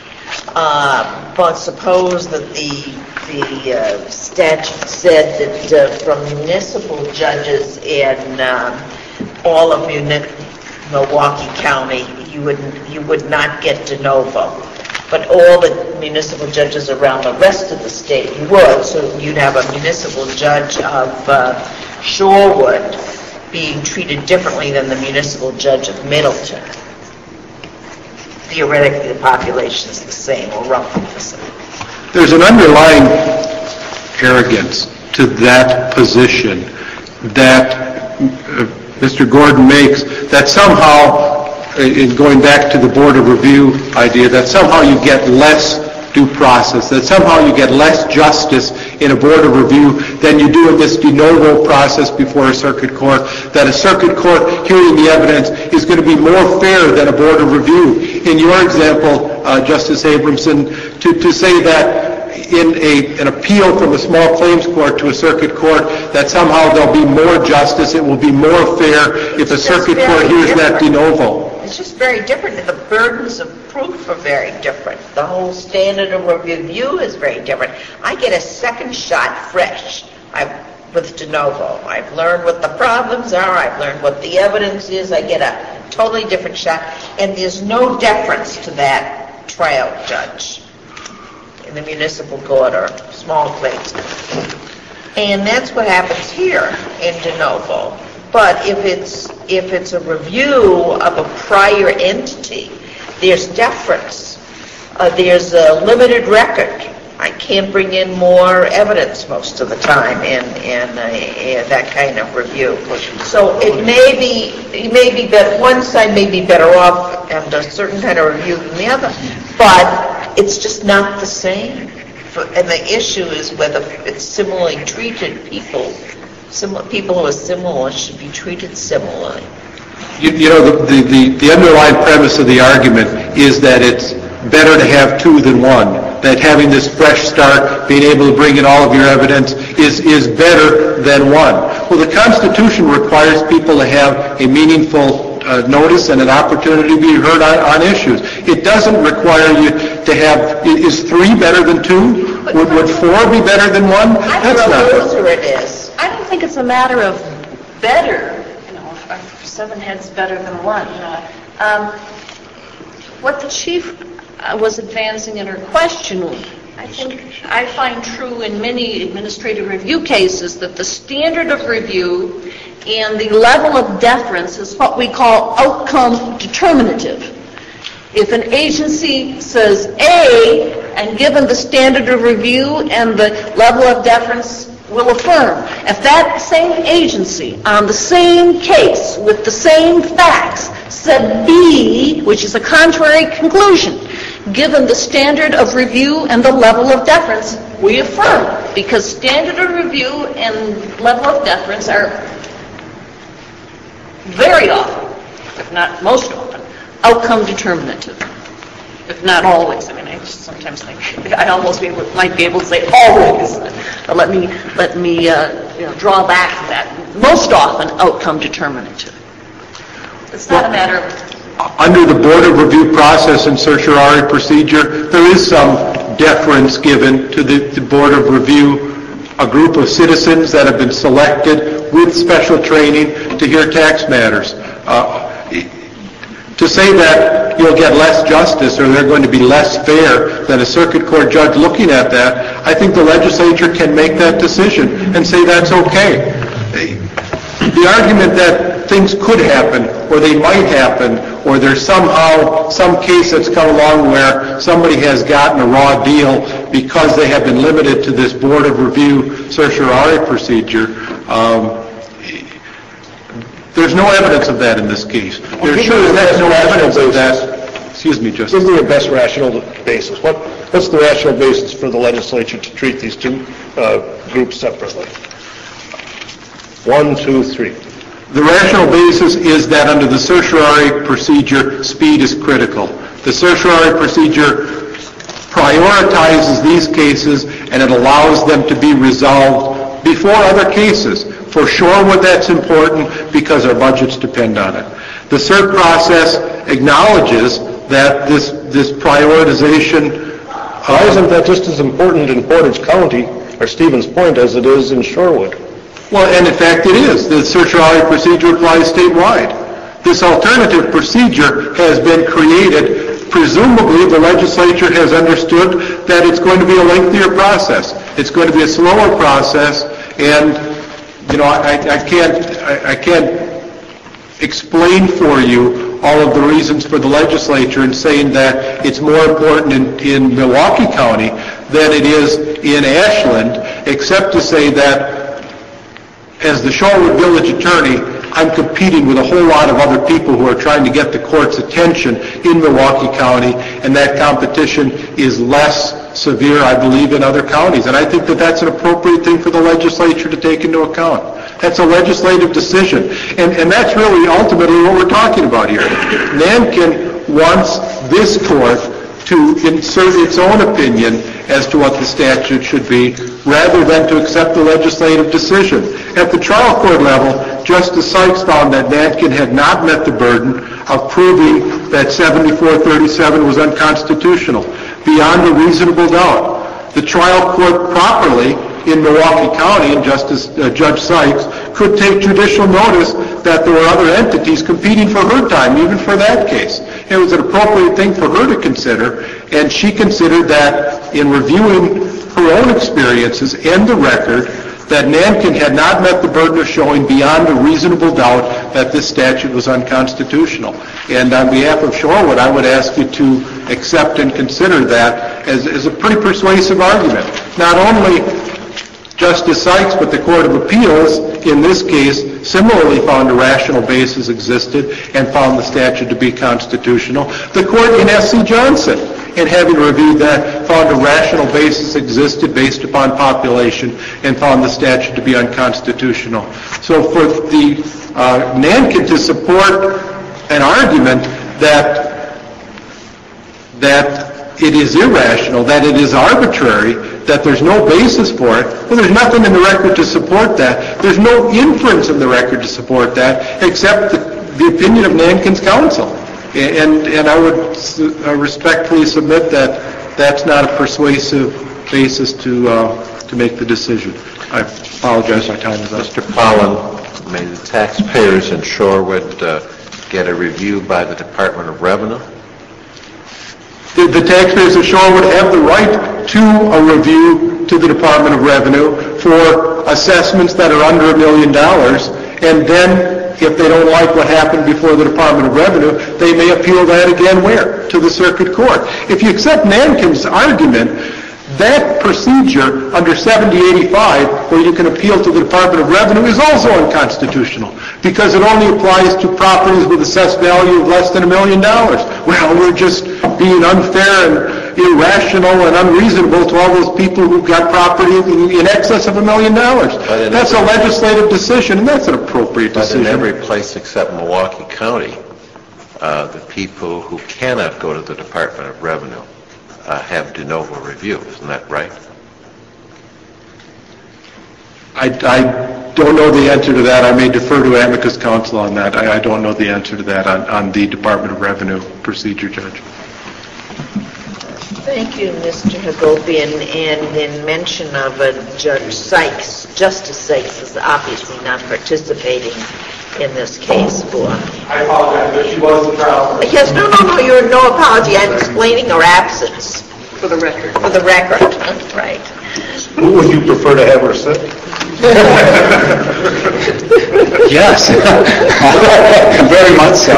Speaker 1: Uh, but suppose that the the uh, statute said that uh, from municipal judges in um, all of Muni- Milwaukee County, you would you would not get de novo. But all the municipal judges around the rest of the state you would. So you'd have a municipal judge of uh, Shorewood being treated differently than the municipal judge of Middleton. Theoretically, the population is the same, or roughly the same.
Speaker 8: There's an underlying arrogance to that position that uh, Mister Gordon makes, that somehow, in going back to the Board of Review idea, that somehow you get less due process, that somehow you get less justice in a Board of Review than you do in this de novo process before a circuit court, that a circuit court hearing the evidence is going to be more fair than a Board of Review. In your example, uh, Justice Abramson, to, to say that in a, an appeal from a small claims court to a circuit court, that somehow there'll be more justice, it will be more fair if a circuit court hears that de novo.
Speaker 1: It's just very different, and the burdens of proof are very different. The whole standard of review is very different. I get a second shot fresh I've, with de novo. I've learned what the problems are. I've learned what the evidence is. I get a totally different shot, and there's no deference to that trial judge in the municipal court or small claims court. And that's what happens here in de novo. But if it's if it's a review of a prior entity, there's deference. Uh, there's a limited record. I can't bring in more evidence most of the time in in, a, in that kind of review. So it may be it may be better. One side may be better off under a certain kind of review than the other, but it's just not the same. And the issue is whether it's similarly treated people. Similar, people who are similar should be treated similarly.
Speaker 8: You, you know, the, the, the, the underlying premise of the argument is that it's better to have two than one, that having this fresh start, being able to bring in all of your evidence, is, is better than one. Well, the Constitution requires people to have a meaningful uh, notice and an opportunity to be heard on, on issues. It doesn't require you to have, is three better than two? Would, would four be better than one?
Speaker 1: That's not a loser it is.
Speaker 7: I don't think it's a matter of better, you know, if seven heads better than one. Uh, um, what the chief uh, was advancing in her question, I think I find true in many administrative review cases, that the standard of review and the level of deference is what we call outcome determinative. If an agency says A, and given the standard of review and the level of deference, will affirm. If that same agency on the same case with the same facts said B, which is a contrary conclusion, given the standard of review and the level of deference, we affirm. Because standard of review and level of deference are very often, if not most often, outcome determinative. If not always. I mean, I sometimes think, I almost be able, might be able to say always, but let me, let me, uh, you know, draw back that. Most often, outcome determinative. It's not a matter of...
Speaker 8: Under the Board of Review process and certiorari procedure, there is some deference given to the, the Board of Review, a group of citizens that have been selected with special training to hear tax matters. Uh, to say that you'll get less justice or they're going to be less fair than a circuit court judge looking at that, I think the legislature can make that decision and say that's okay. The argument that things could happen or they might happen or there's somehow some case that's come along where somebody has gotten a raw deal because they have been limited to this Board of Review certiorari procedure, um, there's no evidence of that in this case. There sure is no evidence of that. Excuse me, Justice.
Speaker 4: Give me your best rational basis. What, what's the rational basis for the legislature to treat these two uh, groups separately? One, two, three.
Speaker 8: The rational basis is that under the certiorari procedure, speed is critical. The certiorari procedure prioritizes these cases and it allows them to be resolved before other cases. For Shorewood, that's important because our budgets depend on it. The cert process acknowledges that this this prioritization...
Speaker 4: Why isn't that just as important in Portage County, or Stevens Point, as it is in Shorewood?
Speaker 8: Well, and in fact it is. The certiorari procedure applies statewide. This alternative procedure has been created. Presumably the legislature has understood that it's going to be a lengthier process. It's going to be a slower process, and you know, I, I can't I, I can't explain for you all of the reasons for the legislature in saying that it's more important in, in Milwaukee County than it is in Ashland, except to say that as the Shorewood Village Attorney, I'm competing with a whole lot of other people who are trying to get the court's attention in Milwaukee County, and that competition is less severe, I believe, in other counties. And I think that that's an appropriate thing for the legislature to take into account. That's a legislative decision. And, and that's really ultimately what we're talking about here. Nankin wants this court to insert its own opinion as to what the statute should be, rather than to accept the legislative decision. At the trial court level, Justice Sykes found that Nankin had not met the burden of proving that seventy-four thirty-seven was unconstitutional, beyond a reasonable doubt. The trial court properly in Milwaukee County, and Justice uh, Judge Sykes, could take judicial notice that there were other entities competing for her time, even for that case. It was an appropriate thing for her to consider, and she considered that in reviewing her own experiences and the record, that Nankin had not met the burden of showing beyond a reasonable doubt that this statute was unconstitutional. And on behalf of Shorewood, I would ask you to accept and consider that as, as a pretty persuasive argument. Not only Justice Sykes, but the Court of Appeals, in this case, similarly found a rational basis existed and found the statute to be constitutional. The court in S C Johnson, in having reviewed that, found a rational basis existed based upon population and found the statute to be unconstitutional. So for the uh, Nankin to support an argument that that it is irrational, that it is arbitrary, that there's no basis for it, well, there's nothing in the record to support that. There's no inference in the record to support that, except the, the opinion of Nankin's counsel. And, and I would uh, respectfully submit that that's not a persuasive basis to uh, to make the decision. I apologize, my time is up.
Speaker 5: Mister Pollan, may the taxpayers in Shorewood uh, get a review by the Department of Revenue?
Speaker 8: The, the taxpayers of Shorewood have the right to a review to the Department of Revenue for assessments that are under a million dollars, and then if they don't like what happened before the Department of Revenue, they may appeal that again where? To the circuit court. If you accept Nankin's argument, that procedure under seventy eighty-five, where you can appeal to the Department of Revenue, is also unconstitutional because it only applies to properties with assessed value of less than a million dollars. Well, we're just being unfair and irrational and unreasonable to all those people who've got property in excess of a million dollars. That's a legislative decision, and that's an appropriate decision.
Speaker 5: But in every place except Milwaukee County, uh, the people who cannot go to the Department of Revenue uh, have de novo review. Isn't that right?
Speaker 8: I, I don't know the answer to that. I may defer to amicus counsel on that. I, I don't know the answer to that on, on the Department of Revenue procedure, Judge.
Speaker 1: Thank you, Mister Hagopian. And in mention of uh, Judge Sykes, Justice Sykes is obviously not participating in this case for...
Speaker 4: I apologize, but she was the trial.
Speaker 1: Yes, no, no, no, you're no apology. I'm explaining her absence.
Speaker 7: For the record.
Speaker 1: For the record, right.
Speaker 4: Would you prefer to have her sit?
Speaker 9: Yes, very much so.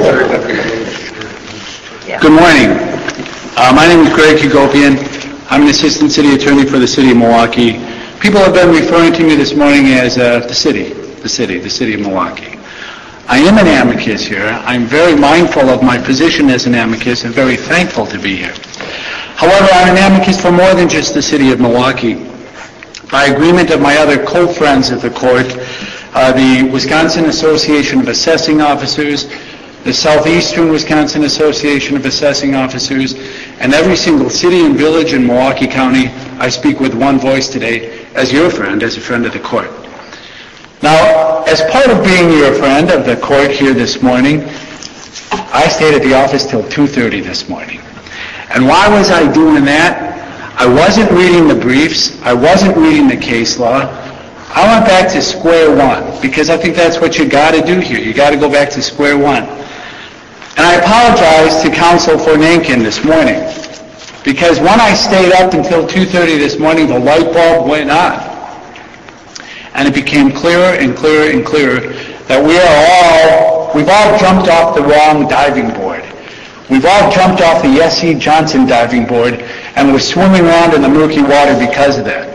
Speaker 1: Yeah.
Speaker 9: Good morning. Uh, my name is Greg Hagopian. I'm an assistant city attorney for the city of Milwaukee. People have been referring to me this morning as uh, the city, the city, the city of Milwaukee. I am an amicus here. I'm very mindful of my position as an amicus and very thankful to be here. However, I'm an amicus for more than just the city of Milwaukee. By agreement of my other co-friends at the court, uh, the Wisconsin Association of Assessing Officers, the Southeastern Wisconsin Association of Assessing Officers, and every single city and village in Milwaukee County, I speak with one voice today as your friend, as a friend of the court. Now, as part of being your friend of the court here this morning, I stayed at the office till two thirty this morning. And why was I doing that? I wasn't reading the briefs. I wasn't reading the case law. I went back to square one because I think that's what you got to do here. You got to go back to square one. And I apologize to Counsel for Nankin this morning because when I stayed up until two thirty this morning, the light bulb went on. And it became clearer and clearer and clearer that we are all, we've all jumped off the wrong diving board. We've all jumped off the S C Johnson diving board, and we're swimming around in the murky water because of that.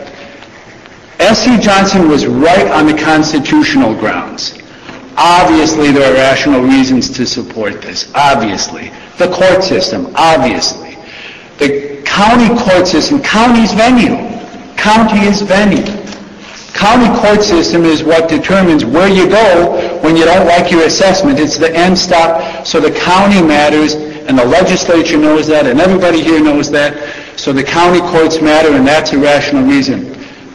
Speaker 9: S C Johnson was right on the constitutional grounds. Obviously, there are rational reasons to support this. Obviously. The court system. Obviously. The county court system. County's venue. County is venue. County court system is what determines where you go when you don't like your assessment. It's the end stop, so the county matters, and the legislature knows that, and everybody here knows that, so the county courts matter, and that's a rational reason.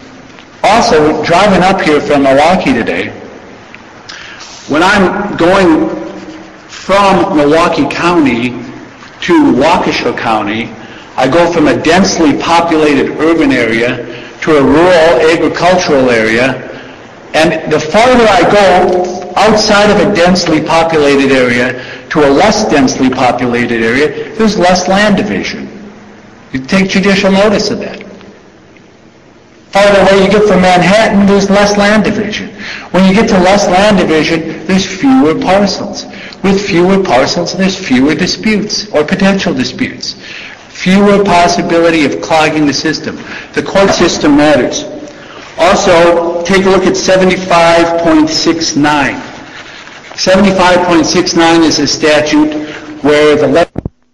Speaker 9: Also, driving up here from Milwaukee today, when I'm going from Milwaukee County to Waukesha County, I go from a densely populated urban area to a rural agricultural area, and the farther I go outside of a densely populated area to a less densely populated area, there's less land division. You take judicial notice of that. Farther away you get from Manhattan, there's less land division. When you get to less land division, there's fewer parcels. With fewer parcels, there's fewer disputes or potential disputes. Fewer possibility of clogging the system. The court system matters. Also, take a look at seventy-five point six nine. seventy-five point six nine is a statute where the le-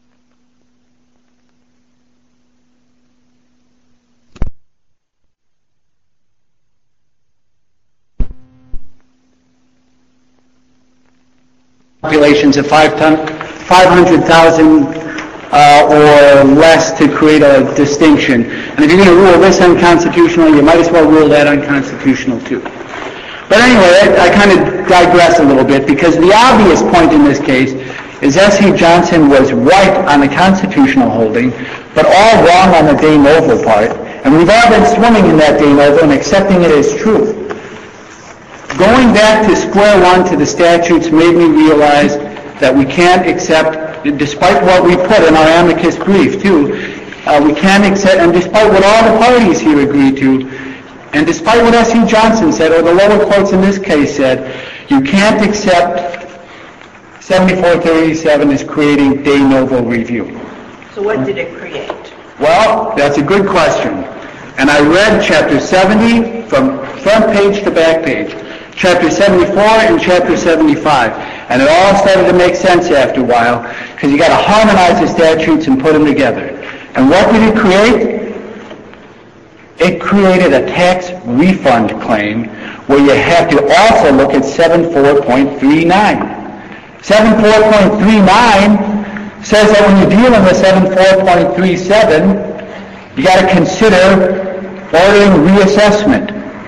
Speaker 9: populations of five hundred thousand uh, or less to create a distinction. And if you're going to rule this unconstitutional, you might as well rule that unconstitutional too. But anyway, I, I kind of digress a little bit because the obvious point in this case is S C Johnson was right on the constitutional holding, but all wrong on the de novo part. And we've all been swimming in that de novo and accepting it as true. Going back to square one to the statutes made me realize that we can't accept, despite what we put in our amicus brief too, uh, we can't accept, and despite what all the parties here agreed to, and despite what S C Johnson said, or the lower courts in this case said, you can't accept seventy-four thirty-seven as creating de novo review.
Speaker 1: So what did it create?
Speaker 9: Well, that's a good question. And I read chapter seventy from front page to back page, chapter seventy-four and chapter seventy-five. And it all started to make sense after a while, because you got to harmonize the statutes and put them together. And what did it create? It created a tax refund claim where you have to also look at seventy-four point three nine. seventy-four point three nine says that when you're dealing with seven four point three seven, you got to consider ordering reassessment.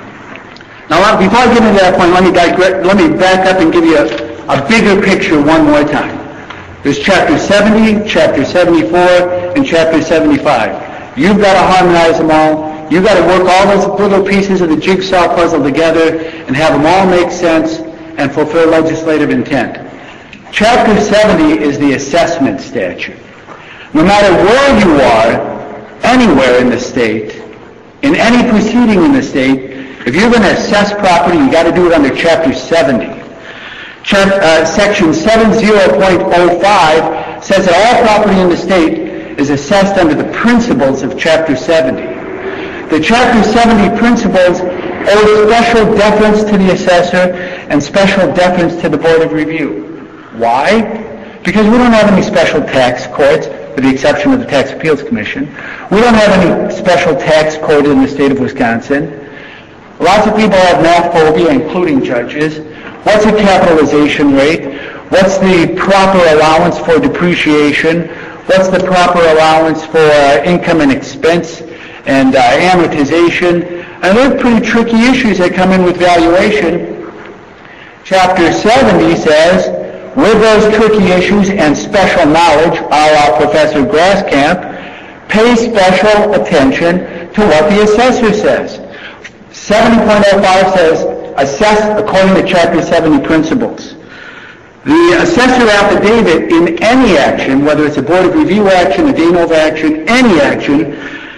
Speaker 9: Now, before I get into that point, let me digress, let me back up and give you a, a bigger picture one more time. There's Chapter seventy, Chapter seventy-four, and Chapter seventy-five. You've got to harmonize them all. You've got to work all those little pieces of the jigsaw puzzle together and have them all make sense and fulfill legislative intent. Chapter seventy is the assessment statute. No matter where you are, anywhere in the state, in any proceeding in the state, if you're going to assess property, you got to do it under Chapter seventy. Chap, uh, Section seventy point oh five says that all property in the state is assessed under the principles of Chapter seventy. The Chapter seventy principles owe special deference to the assessor and special deference to the Board of Review. Why? Because we don't have any special tax courts, with the exception of the Tax Appeals Commission. We don't have any special tax court in the state of Wisconsin. Lots of people have math phobia, including judges. What's the capitalization rate? What's the proper allowance for depreciation? What's the proper allowance for uh, income and expense and uh, amortization? And they're pretty tricky issues that come in with valuation. Chapter seventy says, with those tricky issues and special knowledge, a la Professor Grasskamp, pay special attention to what the assessor says. seventy point oh five says, assess according to Chapter seventy principles. The assessor affidavit in any action, whether it's a Board of Review action, a de novo action, any action,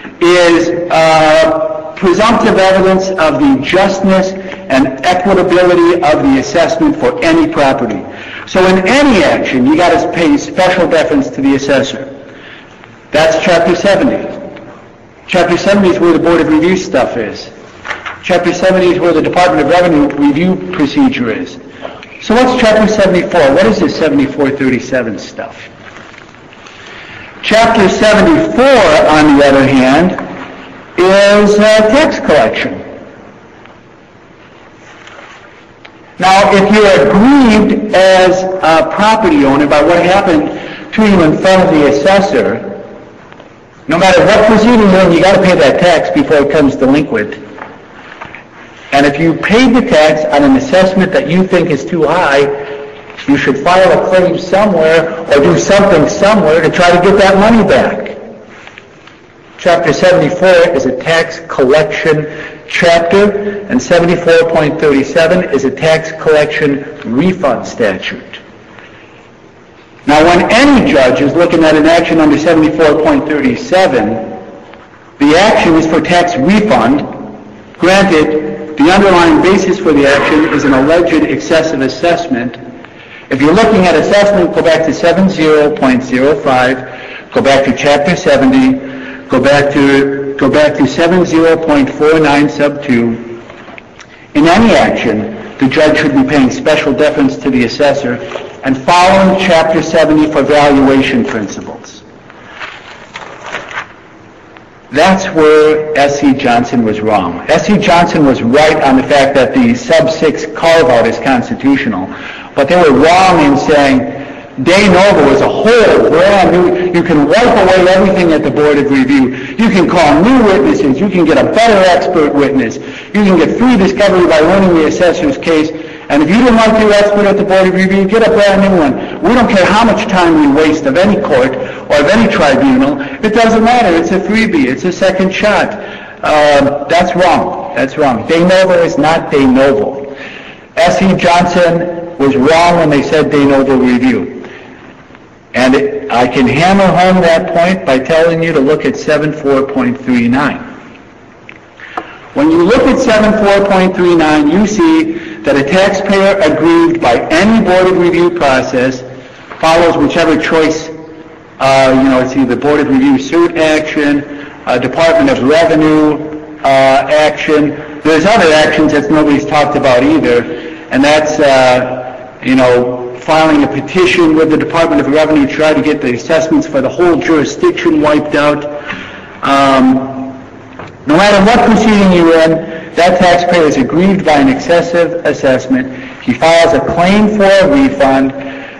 Speaker 9: is uh, presumptive evidence of the justness and equitability of the assessment for any property. So in any action, you got to pay special deference to the assessor. That's Chapter seventy. Chapter seventy is where the Board of Review stuff is. Chapter seventy is where the Department of Revenue review procedure is. So what's Chapter seventy-four? What is this seventy-four thirty-seven stuff? Chapter seventy-four, on the other hand, is uh, tax collection. Now, if you're aggrieved as a property owner by what happened to you in front of the assessor, no matter what proceeding you're in, you got to pay that tax before it comes delinquent. And if you paid the tax on an assessment that you think is too high, you should file a claim somewhere or do something somewhere to try to get that money back. Chapter seventy-four is a tax collection chapter, and seventy-four point thirty-seven is a tax collection refund statute. Now, when any judge is looking at an action under seventy-four point thirty-seven, the action is for tax refund. Granted, the underlying basis for the action is an alleged excessive assessment. If you're looking at assessment, go back to seventy point oh five, go back to Chapter seventy, go back to go back to seventy point four nine sub two. In any action, the judge should be paying special deference to the assessor and following Chapter seventy for valuation principles. That's where S C Johnson was wrong. S C Johnson was right on the fact that the sub six carve-out is constitutional, but they were wrong in saying de novo is a whole brand new. You can wipe away everything at the Board of Review. You can call new witnesses. You can get a better expert witness. You can get free discovery by winning the assessor's case. And if you didn't like your expert at the Board of Review, get a brand new one. We don't care how much time we waste of any court or of any tribunal. It doesn't matter. It's a freebie. It's a second shot. Uh, that's wrong. That's wrong. De novo is not de novo. S C Johnson was wrong when they said de novo review. And it, I can hammer home that point by telling you to look at seventy-four point three nine. When you look at seventy-four point three nine, you see that a taxpayer aggrieved by any Board of Review process follows whichever choice, uh, you know, it's either Board of Review suit action, uh, Department of Revenue uh, action. There's other actions that nobody's talked about either, and that's, uh, you know, filing a petition with the Department of Revenue to try to get the assessments for the whole jurisdiction wiped out. Um, no matter what proceeding you're in, that taxpayer is aggrieved by an excessive assessment. He files a claim for a refund.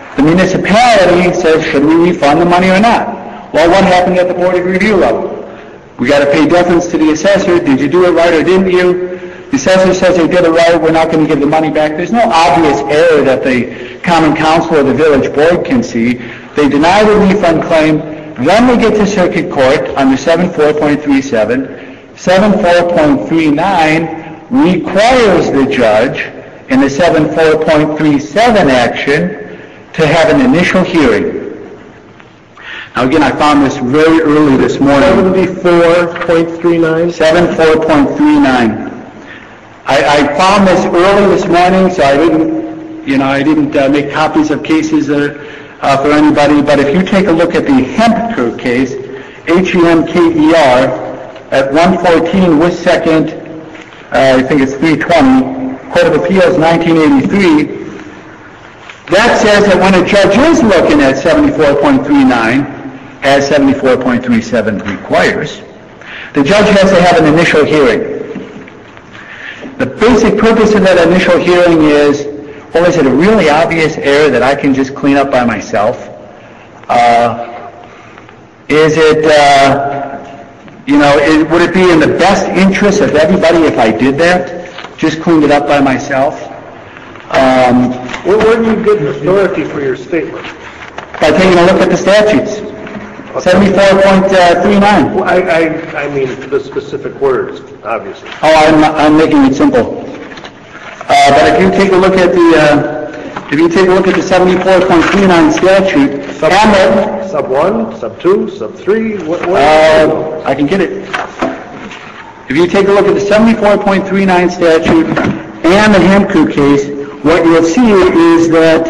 Speaker 9: The municipality says, should we refund the money or not? Well, what happened at the Board of Review level? We got to pay deference to the assessor. Did you do it right or didn't you? The assessor says they did it right. We're not going to give the money back. There's no obvious error that the Common Council or the village board can see. They deny the refund claim. Then we get to circuit court under seven four point three seven. seven four point three nine requires the judge in the seven four point three seven action to have an initial hearing. Now again, I found this very early this morning.
Speaker 6: seventy-four point three nine?
Speaker 9: seven four point three nine. I, I found this early this morning, so I didn't, you know, I didn't uh, make copies of cases uh, uh, for anybody, but if you take a look at the Hemker case, H E M K E R, at one fourteen West second, uh, I think it's three twenty, Court of Appeals, nineteen eighty-three, that says that when a judge is looking at seventy-four point three nine, as seventy-four point three seven requires, the judge has to have an initial hearing. The basic purpose of that initial hearing is, well, is it a really obvious error that I can just clean up by myself? Uh, is it, uh, you know, is, would it be in the best interest of everybody if I did that? Just cleaned it up by myself? Um,
Speaker 6: Where, where do you get authority for your statement?
Speaker 9: By taking a look at the statutes. seventy-four point three nine.
Speaker 6: Well, I, I, I mean the specific words, obviously.
Speaker 9: Oh, I'm, I'm making it simple. Uh, but if you take a look at the, uh, if you take a look at the seventy-four point three nine statute,
Speaker 6: Sub,
Speaker 9: and the,
Speaker 6: sub one, sub two, sub three, what, what
Speaker 9: uh, I can get it. If you take a look at the seventy-four point three nine statute and the Hemker case, what you'll see is that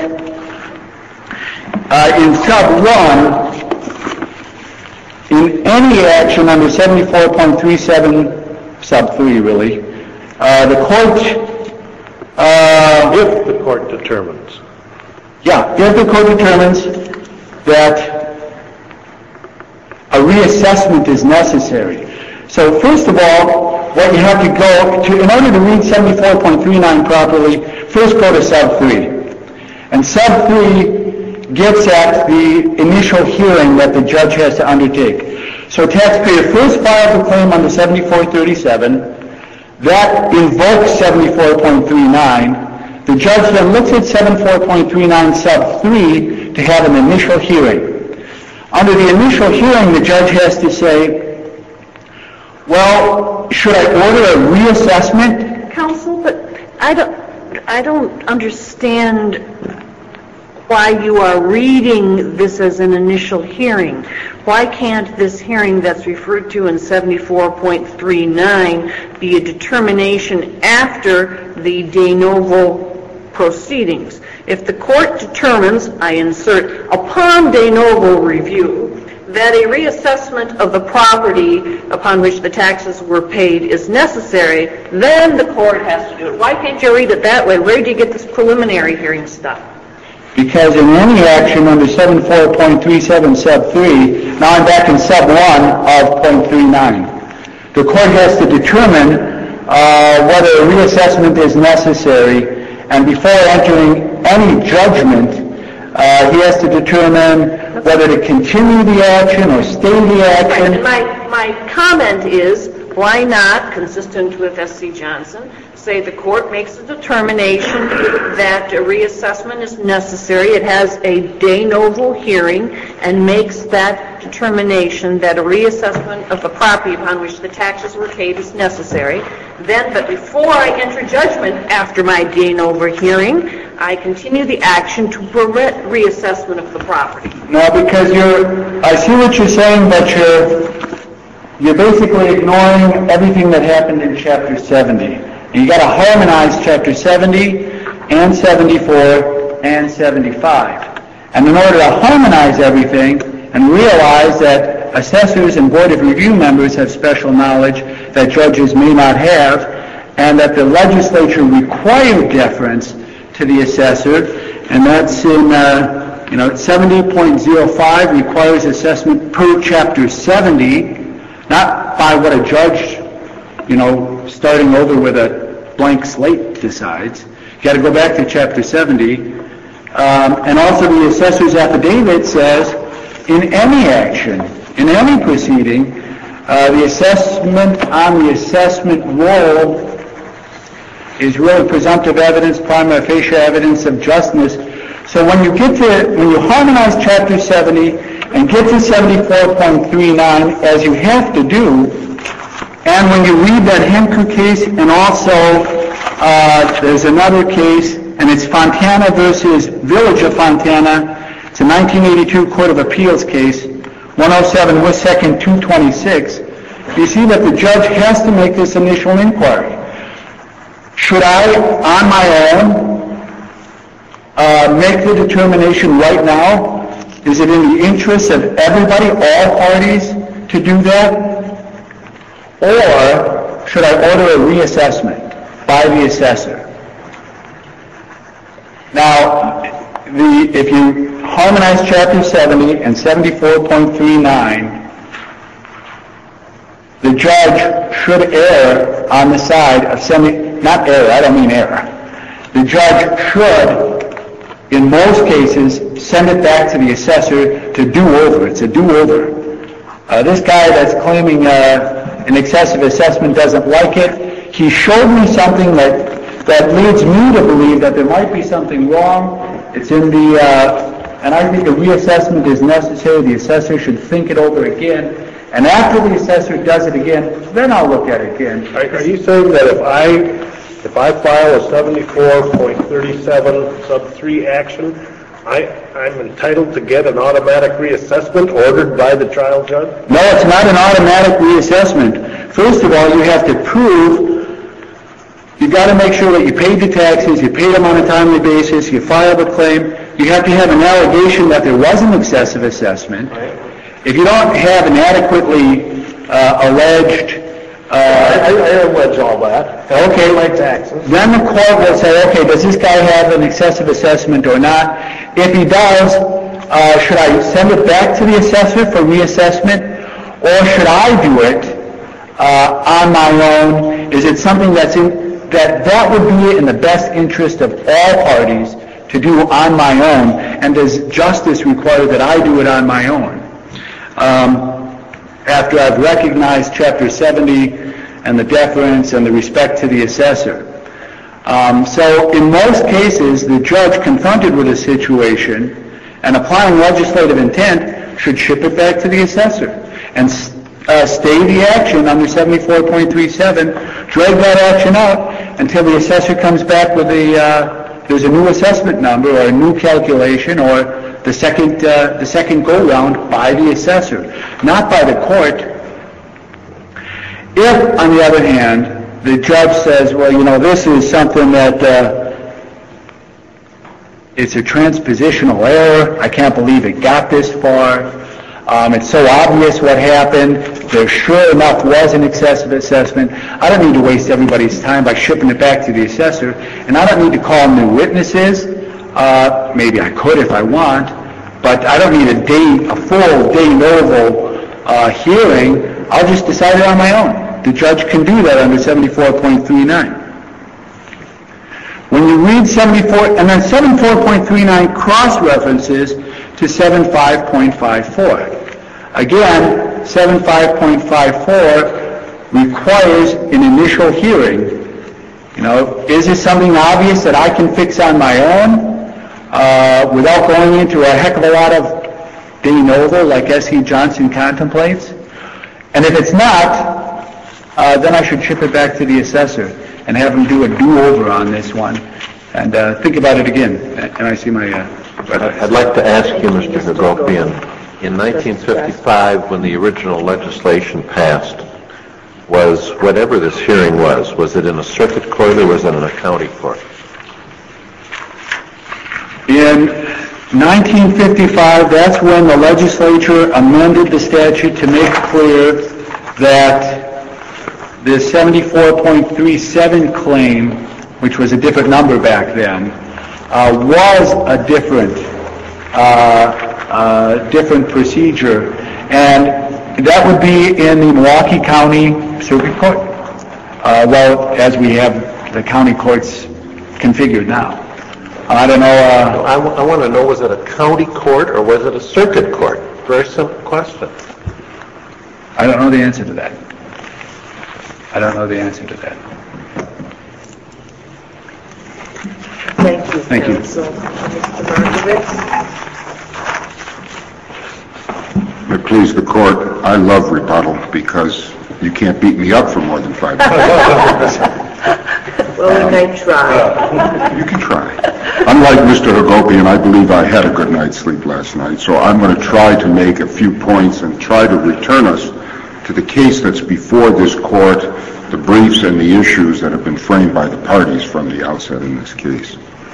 Speaker 9: uh, in sub one, in any action under seventy-four point three seven, sub three really, uh, the court, uh,
Speaker 6: if the court determines.
Speaker 9: Yeah, if the court determines that a reassessment is necessary. So first of all, what you have to go to, in order to read seventy-four point three nine properly, first go to sub three. And sub three gets at the initial hearing that the judge has to undertake. So taxpayer first files a claim under seventy-four thirty-seven. That invokes seventy-four point three nine. The judge then looks at seventy-four point three nine sub three to have an initial hearing. Under the initial hearing, the judge has to say, well, should I order a reassessment?
Speaker 7: Counsel, but I don't, I don't understand why you are reading this as an initial hearing. Why can't this hearing that's referred to in seventy-four point three nine be a determination after the de novo proceedings? If the court determines, I insert, upon de novo review, that a reassessment of the property upon which the taxes were paid is necessary, then the court has to do it. Why can't you read it that way? Where do you get this preliminary hearing stuff?
Speaker 9: Because in any action under seventy-four point three seven sub three, now I'm back in sub one of point three nine. The court has to determine uh, whether a reassessment is necessary, and before entering any judgment, uh, he has to determine whether to continue the action or stay the action.
Speaker 7: And my, my comment is, why not, consistent with S C Johnson, say the court makes a determination that a reassessment is necessary, it has a de novo hearing, and makes that determination that a reassessment of the property upon which the taxes were paid is necessary. Then, but before I enter judgment after my de novo hearing, I continue the action to permit reassessment of the property.
Speaker 9: No, because you're, I see what you're saying, but you're, you're basically ignoring everything that happened in Chapter seventy. And you got to harmonize Chapter seventy and seventy-four and seventy-five. And in order to harmonize everything and realize that assessors and Board of Review members have special knowledge that judges may not have, and that the legislature required deference to the assessor, and that's in, uh, you know, seventy point oh five requires assessment per Chapter seventy, not by what a judge, you know, starting over with a blank slate decides. You got to go back to Chapter seventy. Um, and also the assessor's affidavit says, in any action, in any proceeding, uh, the assessment on the assessment roll is really presumptive evidence, prima facie evidence of justness. So when you get to, when you harmonize Chapter seventy and get to seventy-four point three nine, as you have to do, and when you read that Henker case, and also uh, there's another case, and it's Fontana versus Village of Fontana. It's a nineteen eighty-two Court of Appeals case, one oh seven West second two twenty-six. You see that the judge has to make this initial inquiry. Should I, on my own, uh, make the determination right now? Is it in the interest of everybody, all parties, to do that? Or should I order a reassessment by the assessor? Now, the, if you harmonize Chapter seventy and seventy-four point three nine, the judge should err on the side of seventy, not error, I don't mean error. The judge should, in most cases, send it back to the assessor to do over. It's a do-over. Uh, this guy that's claiming uh, an excessive assessment doesn't like it. He showed me something that, that leads me to believe that there might be something wrong. It's in the, uh, and I think a reassessment is necessary. The assessor should think it over again. And after the assessor does it again, then I'll look at it again.
Speaker 6: Are, are you saying that if I, if I file a seventy-four point thirty-seven sub three action, I, I'm entitled to get an automatic reassessment ordered by the trial judge?
Speaker 9: No, it's not an automatic reassessment. First of all, you have to prove, you've got to make sure that you paid the taxes, you paid them on a timely basis, you filed a claim. You have to have an allegation that there was an excessive assessment.
Speaker 6: Right.
Speaker 9: If you don't have an adequately uh, alleged... Uh,
Speaker 6: I, I allege all that.
Speaker 9: Okay.
Speaker 6: My taxes.
Speaker 9: Then the court will say, okay, does this guy have an excessive assessment or not? If he does, uh, should I send it back to the assessor for reassessment, or should I do it uh, on my own? Is it something that's in, that that would be in the best interest of all parties to do on my own, and does justice require that I do it on my own? Um, after I've recognized Chapter seventy and the deference and the respect to the assessor. Um, so in most cases, the judge confronted with a situation and applying legislative intent should ship it back to the assessor and uh, stay the action under seventy-four point three seven, drag that action out until the assessor comes back with a, uh, there's a new assessment number or a new calculation or the second uh, the second go-round by the assessor, not by the court. If, on the other hand, the judge says, well, you know, this is something that uh, it's a transpositional error, I can't believe it got this far, um, it's so obvious what happened, there sure enough was an excessive assessment, I don't need to waste everybody's time by shipping it back to the assessor, and I don't need to call new witnesses. Uh, maybe I could if I want, but I don't need a day, a full de novo uh, hearing. I'll just decide it on my own. The judge can do that under seventy-four point three nine. When you read seventy-four, and then seventy-four point three nine cross-references to seventy-five point five four. Again, seventy-five point five four requires an initial hearing. You know, is this something obvious that I can fix on my own? Uh, without going into a heck of a lot of de novo like S E Johnson contemplates? And if it's not, uh, then I should ship it back to the assessor and have him do a do-over on this one and uh, think about it again. And I see my... Uh,
Speaker 5: I'd like to ask you, Mister Hagopian, in nineteen fifty-five, when the original legislation passed, was whatever this hearing was, was it in a circuit court or was it in a county court?
Speaker 9: In nineteen fifty-five, that's when the legislature amended the statute to make clear that the seventy-four point three seven claim, which was a different number back then, uh, was a different, uh, uh, different procedure, and that would be in the Milwaukee County Circuit Court, uh, well, as we have the county courts configured now. I don't know, uh,
Speaker 5: I, want to know, was it a county court or was it a circuit court? Very simple question.
Speaker 9: I don't know the answer to that. I don't know the answer to that.
Speaker 1: Thank you,
Speaker 9: Thank you.
Speaker 1: counsel. Mister Markovitz?
Speaker 10: May it please the court, I love rebuttal because you can't beat me up for more than five minutes.
Speaker 1: Well, we may try.
Speaker 10: You can try. Unlike Mister Hagopian, I believe I had a good night's sleep last night, so I'm going to try to make a few points and try to return us to the case that's before this court, the briefs and the issues that have been framed by the parties from the outset in this case.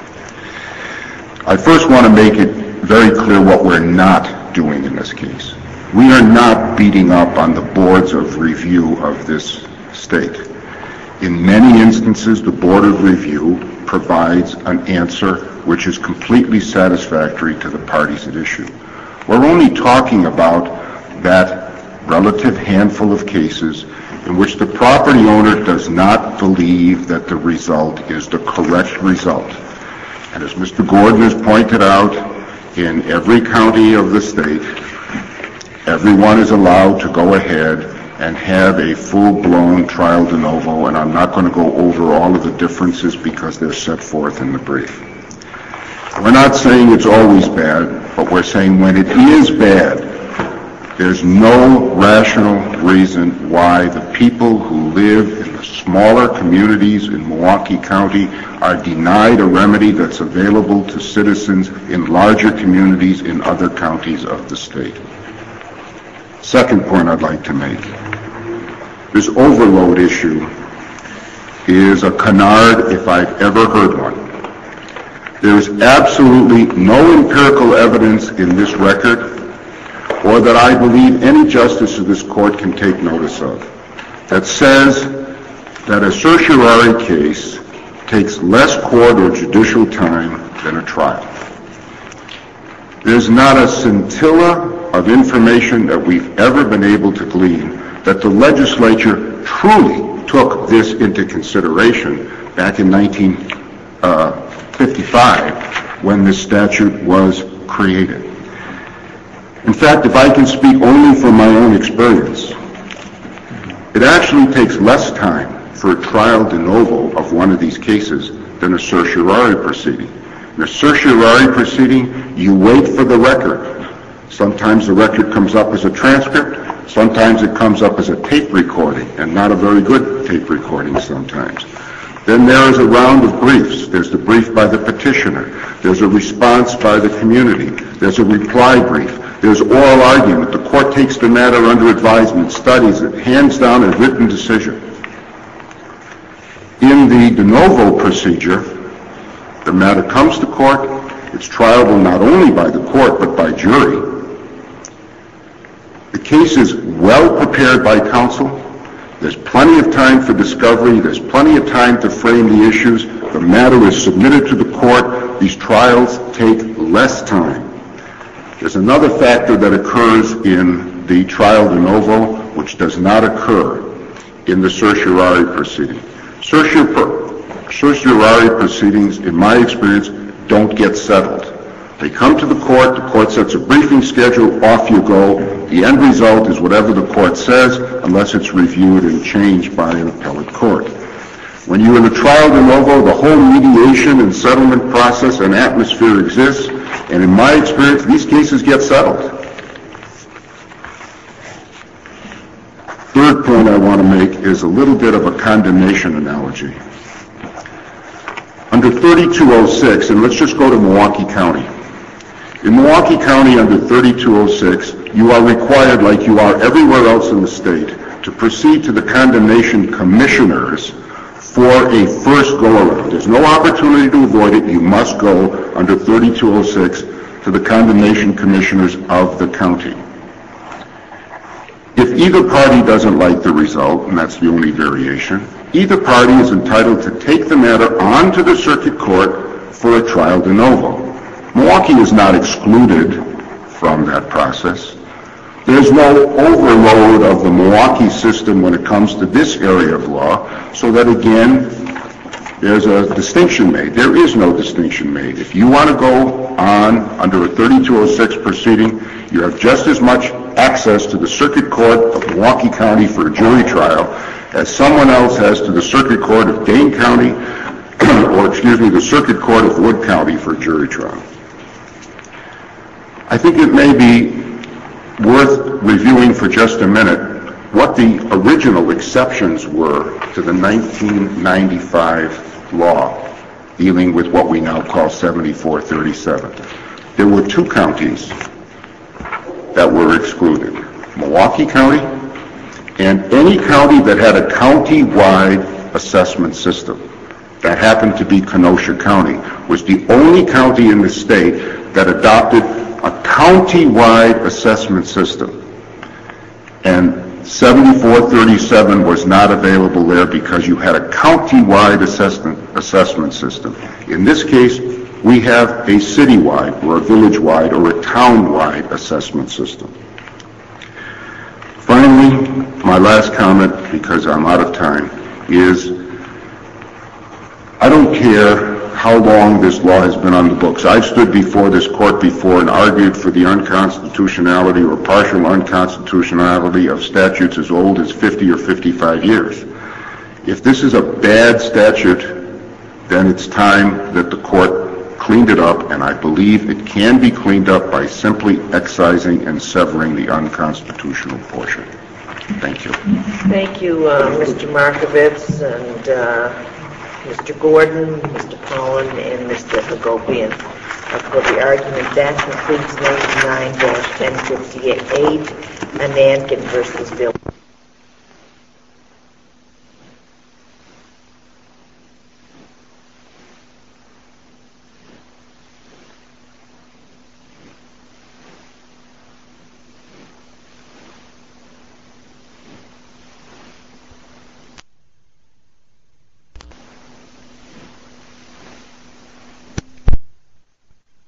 Speaker 10: I first want to make it very clear what we're not doing in this case. We are not beating up on the boards of review of this state. In many instances, the Board of Review provides an answer which is completely satisfactory to the parties at issue. We're only talking about that relative handful of cases in which the property owner does not believe that the result is the correct result. And as Mister Gordon has pointed out, in every county of the state, everyone is allowed to go ahead and have a full-blown trial de novo, and I'm not going to go over all of the differences because they're set forth in the brief. We're not saying it's always bad, but we're saying when it is bad, there's no rational reason why the people who live in the smaller communities in Milwaukee County are denied a remedy that's available to citizens in larger communities in other counties of the state. Second point I'd like to make. This overload issue is a canard if I've ever heard one. There's absolutely no empirical evidence in this record, or that I believe any justice of this court can take notice of, that says that a certiorari case takes less court or judicial time than a trial. There's not a scintilla of information that we've ever been able to glean that the legislature truly took this into consideration back in nineteen fifty-five when this statute was created. In fact, if I can speak only from my own experience, it actually takes less time for a trial de novo of one of these cases than a certiorari proceeding. In a certiorari proceeding, you wait for the record. Sometimes the record comes up as a transcript, sometimes it comes up as a tape recording, and not a very good tape recording sometimes. Then there is a round of briefs. There's the brief by the petitioner. There's a response by the community. There's a reply brief. There's oral argument. The court takes the matter under advisement, studies it, hands down a written decision. In the de novo procedure, the matter comes to court. It's triable not only by the court but by jury. The case is well prepared by counsel. There's plenty of time for discovery. There's plenty of time to frame the issues. The matter is submitted to the court. These trials take less time. There's another factor that occurs in the trial de novo which does not occur in the certiorari proceeding. Certiorari proceedings, in my experience, don't get settled. They come to the court, the court sets a briefing schedule, off you go. The end result is whatever the court says, unless it's reviewed and changed by an appellate court. When you're in a trial de novo, the whole mediation and settlement process and atmosphere exists, and in my experience, these cases get settled. Third point I want to make is a little bit of a condemnation analogy. Under thirty-two oh six, and let's just go to Milwaukee County. In Milwaukee County under thirty-two oh six, you are required, like you are everywhere else in the state, to proceed to the condemnation commissioners for a first go-around. There's no opportunity to avoid it. You must go under thirty-two oh six to the condemnation commissioners of the county. If either party doesn't like the result, and that's the only variation, either party is entitled to take the matter on to the circuit court for a trial de novo. Milwaukee is not excluded from that process. There's no overload of the Milwaukee system when it comes to this area of law, so that again, there's a distinction made. There is no distinction made. If you want to go on under a thirty-two oh six proceeding, you have just as much access to the Circuit Court of Milwaukee County for a jury trial as someone else has to the Circuit Court of Dane County, or excuse me, the Circuit Court of Wood County for a jury trial. I think it may be worth reviewing for just a minute what the original exceptions were to the nineteen ninety-five law dealing with what we now call seventy-four thirty-seven. There were two counties that were excluded, Milwaukee County and any county that had a county-wide assessment system. That happened to be Kenosha County, was the only county in the state that adopted a county-wide assessment system. And seventy-four thirty-seven was not available there because you had a county-wide assessment, assessment system. In this case, we have a citywide or a village-wide or a town-wide assessment system. Finally, my last comment, because I'm out of time, is I don't care how long this law has been on the books. I've stood before this court before and argued for the unconstitutionality or partial unconstitutionality of statutes as old as fifty or fifty-five years. If this is a bad statute, then it's time that the court cleaned it up, and I believe it can be cleaned up by simply excising and severing the unconstitutional portion. Thank you.
Speaker 1: Thank you, uh, Mister Markovitz and uh, Mister Gordon, Mister Pollan, and Mister Hagopian uh, for the argument. That concludes ninety-nine dash ten fifty-eight, Anankin versus Village.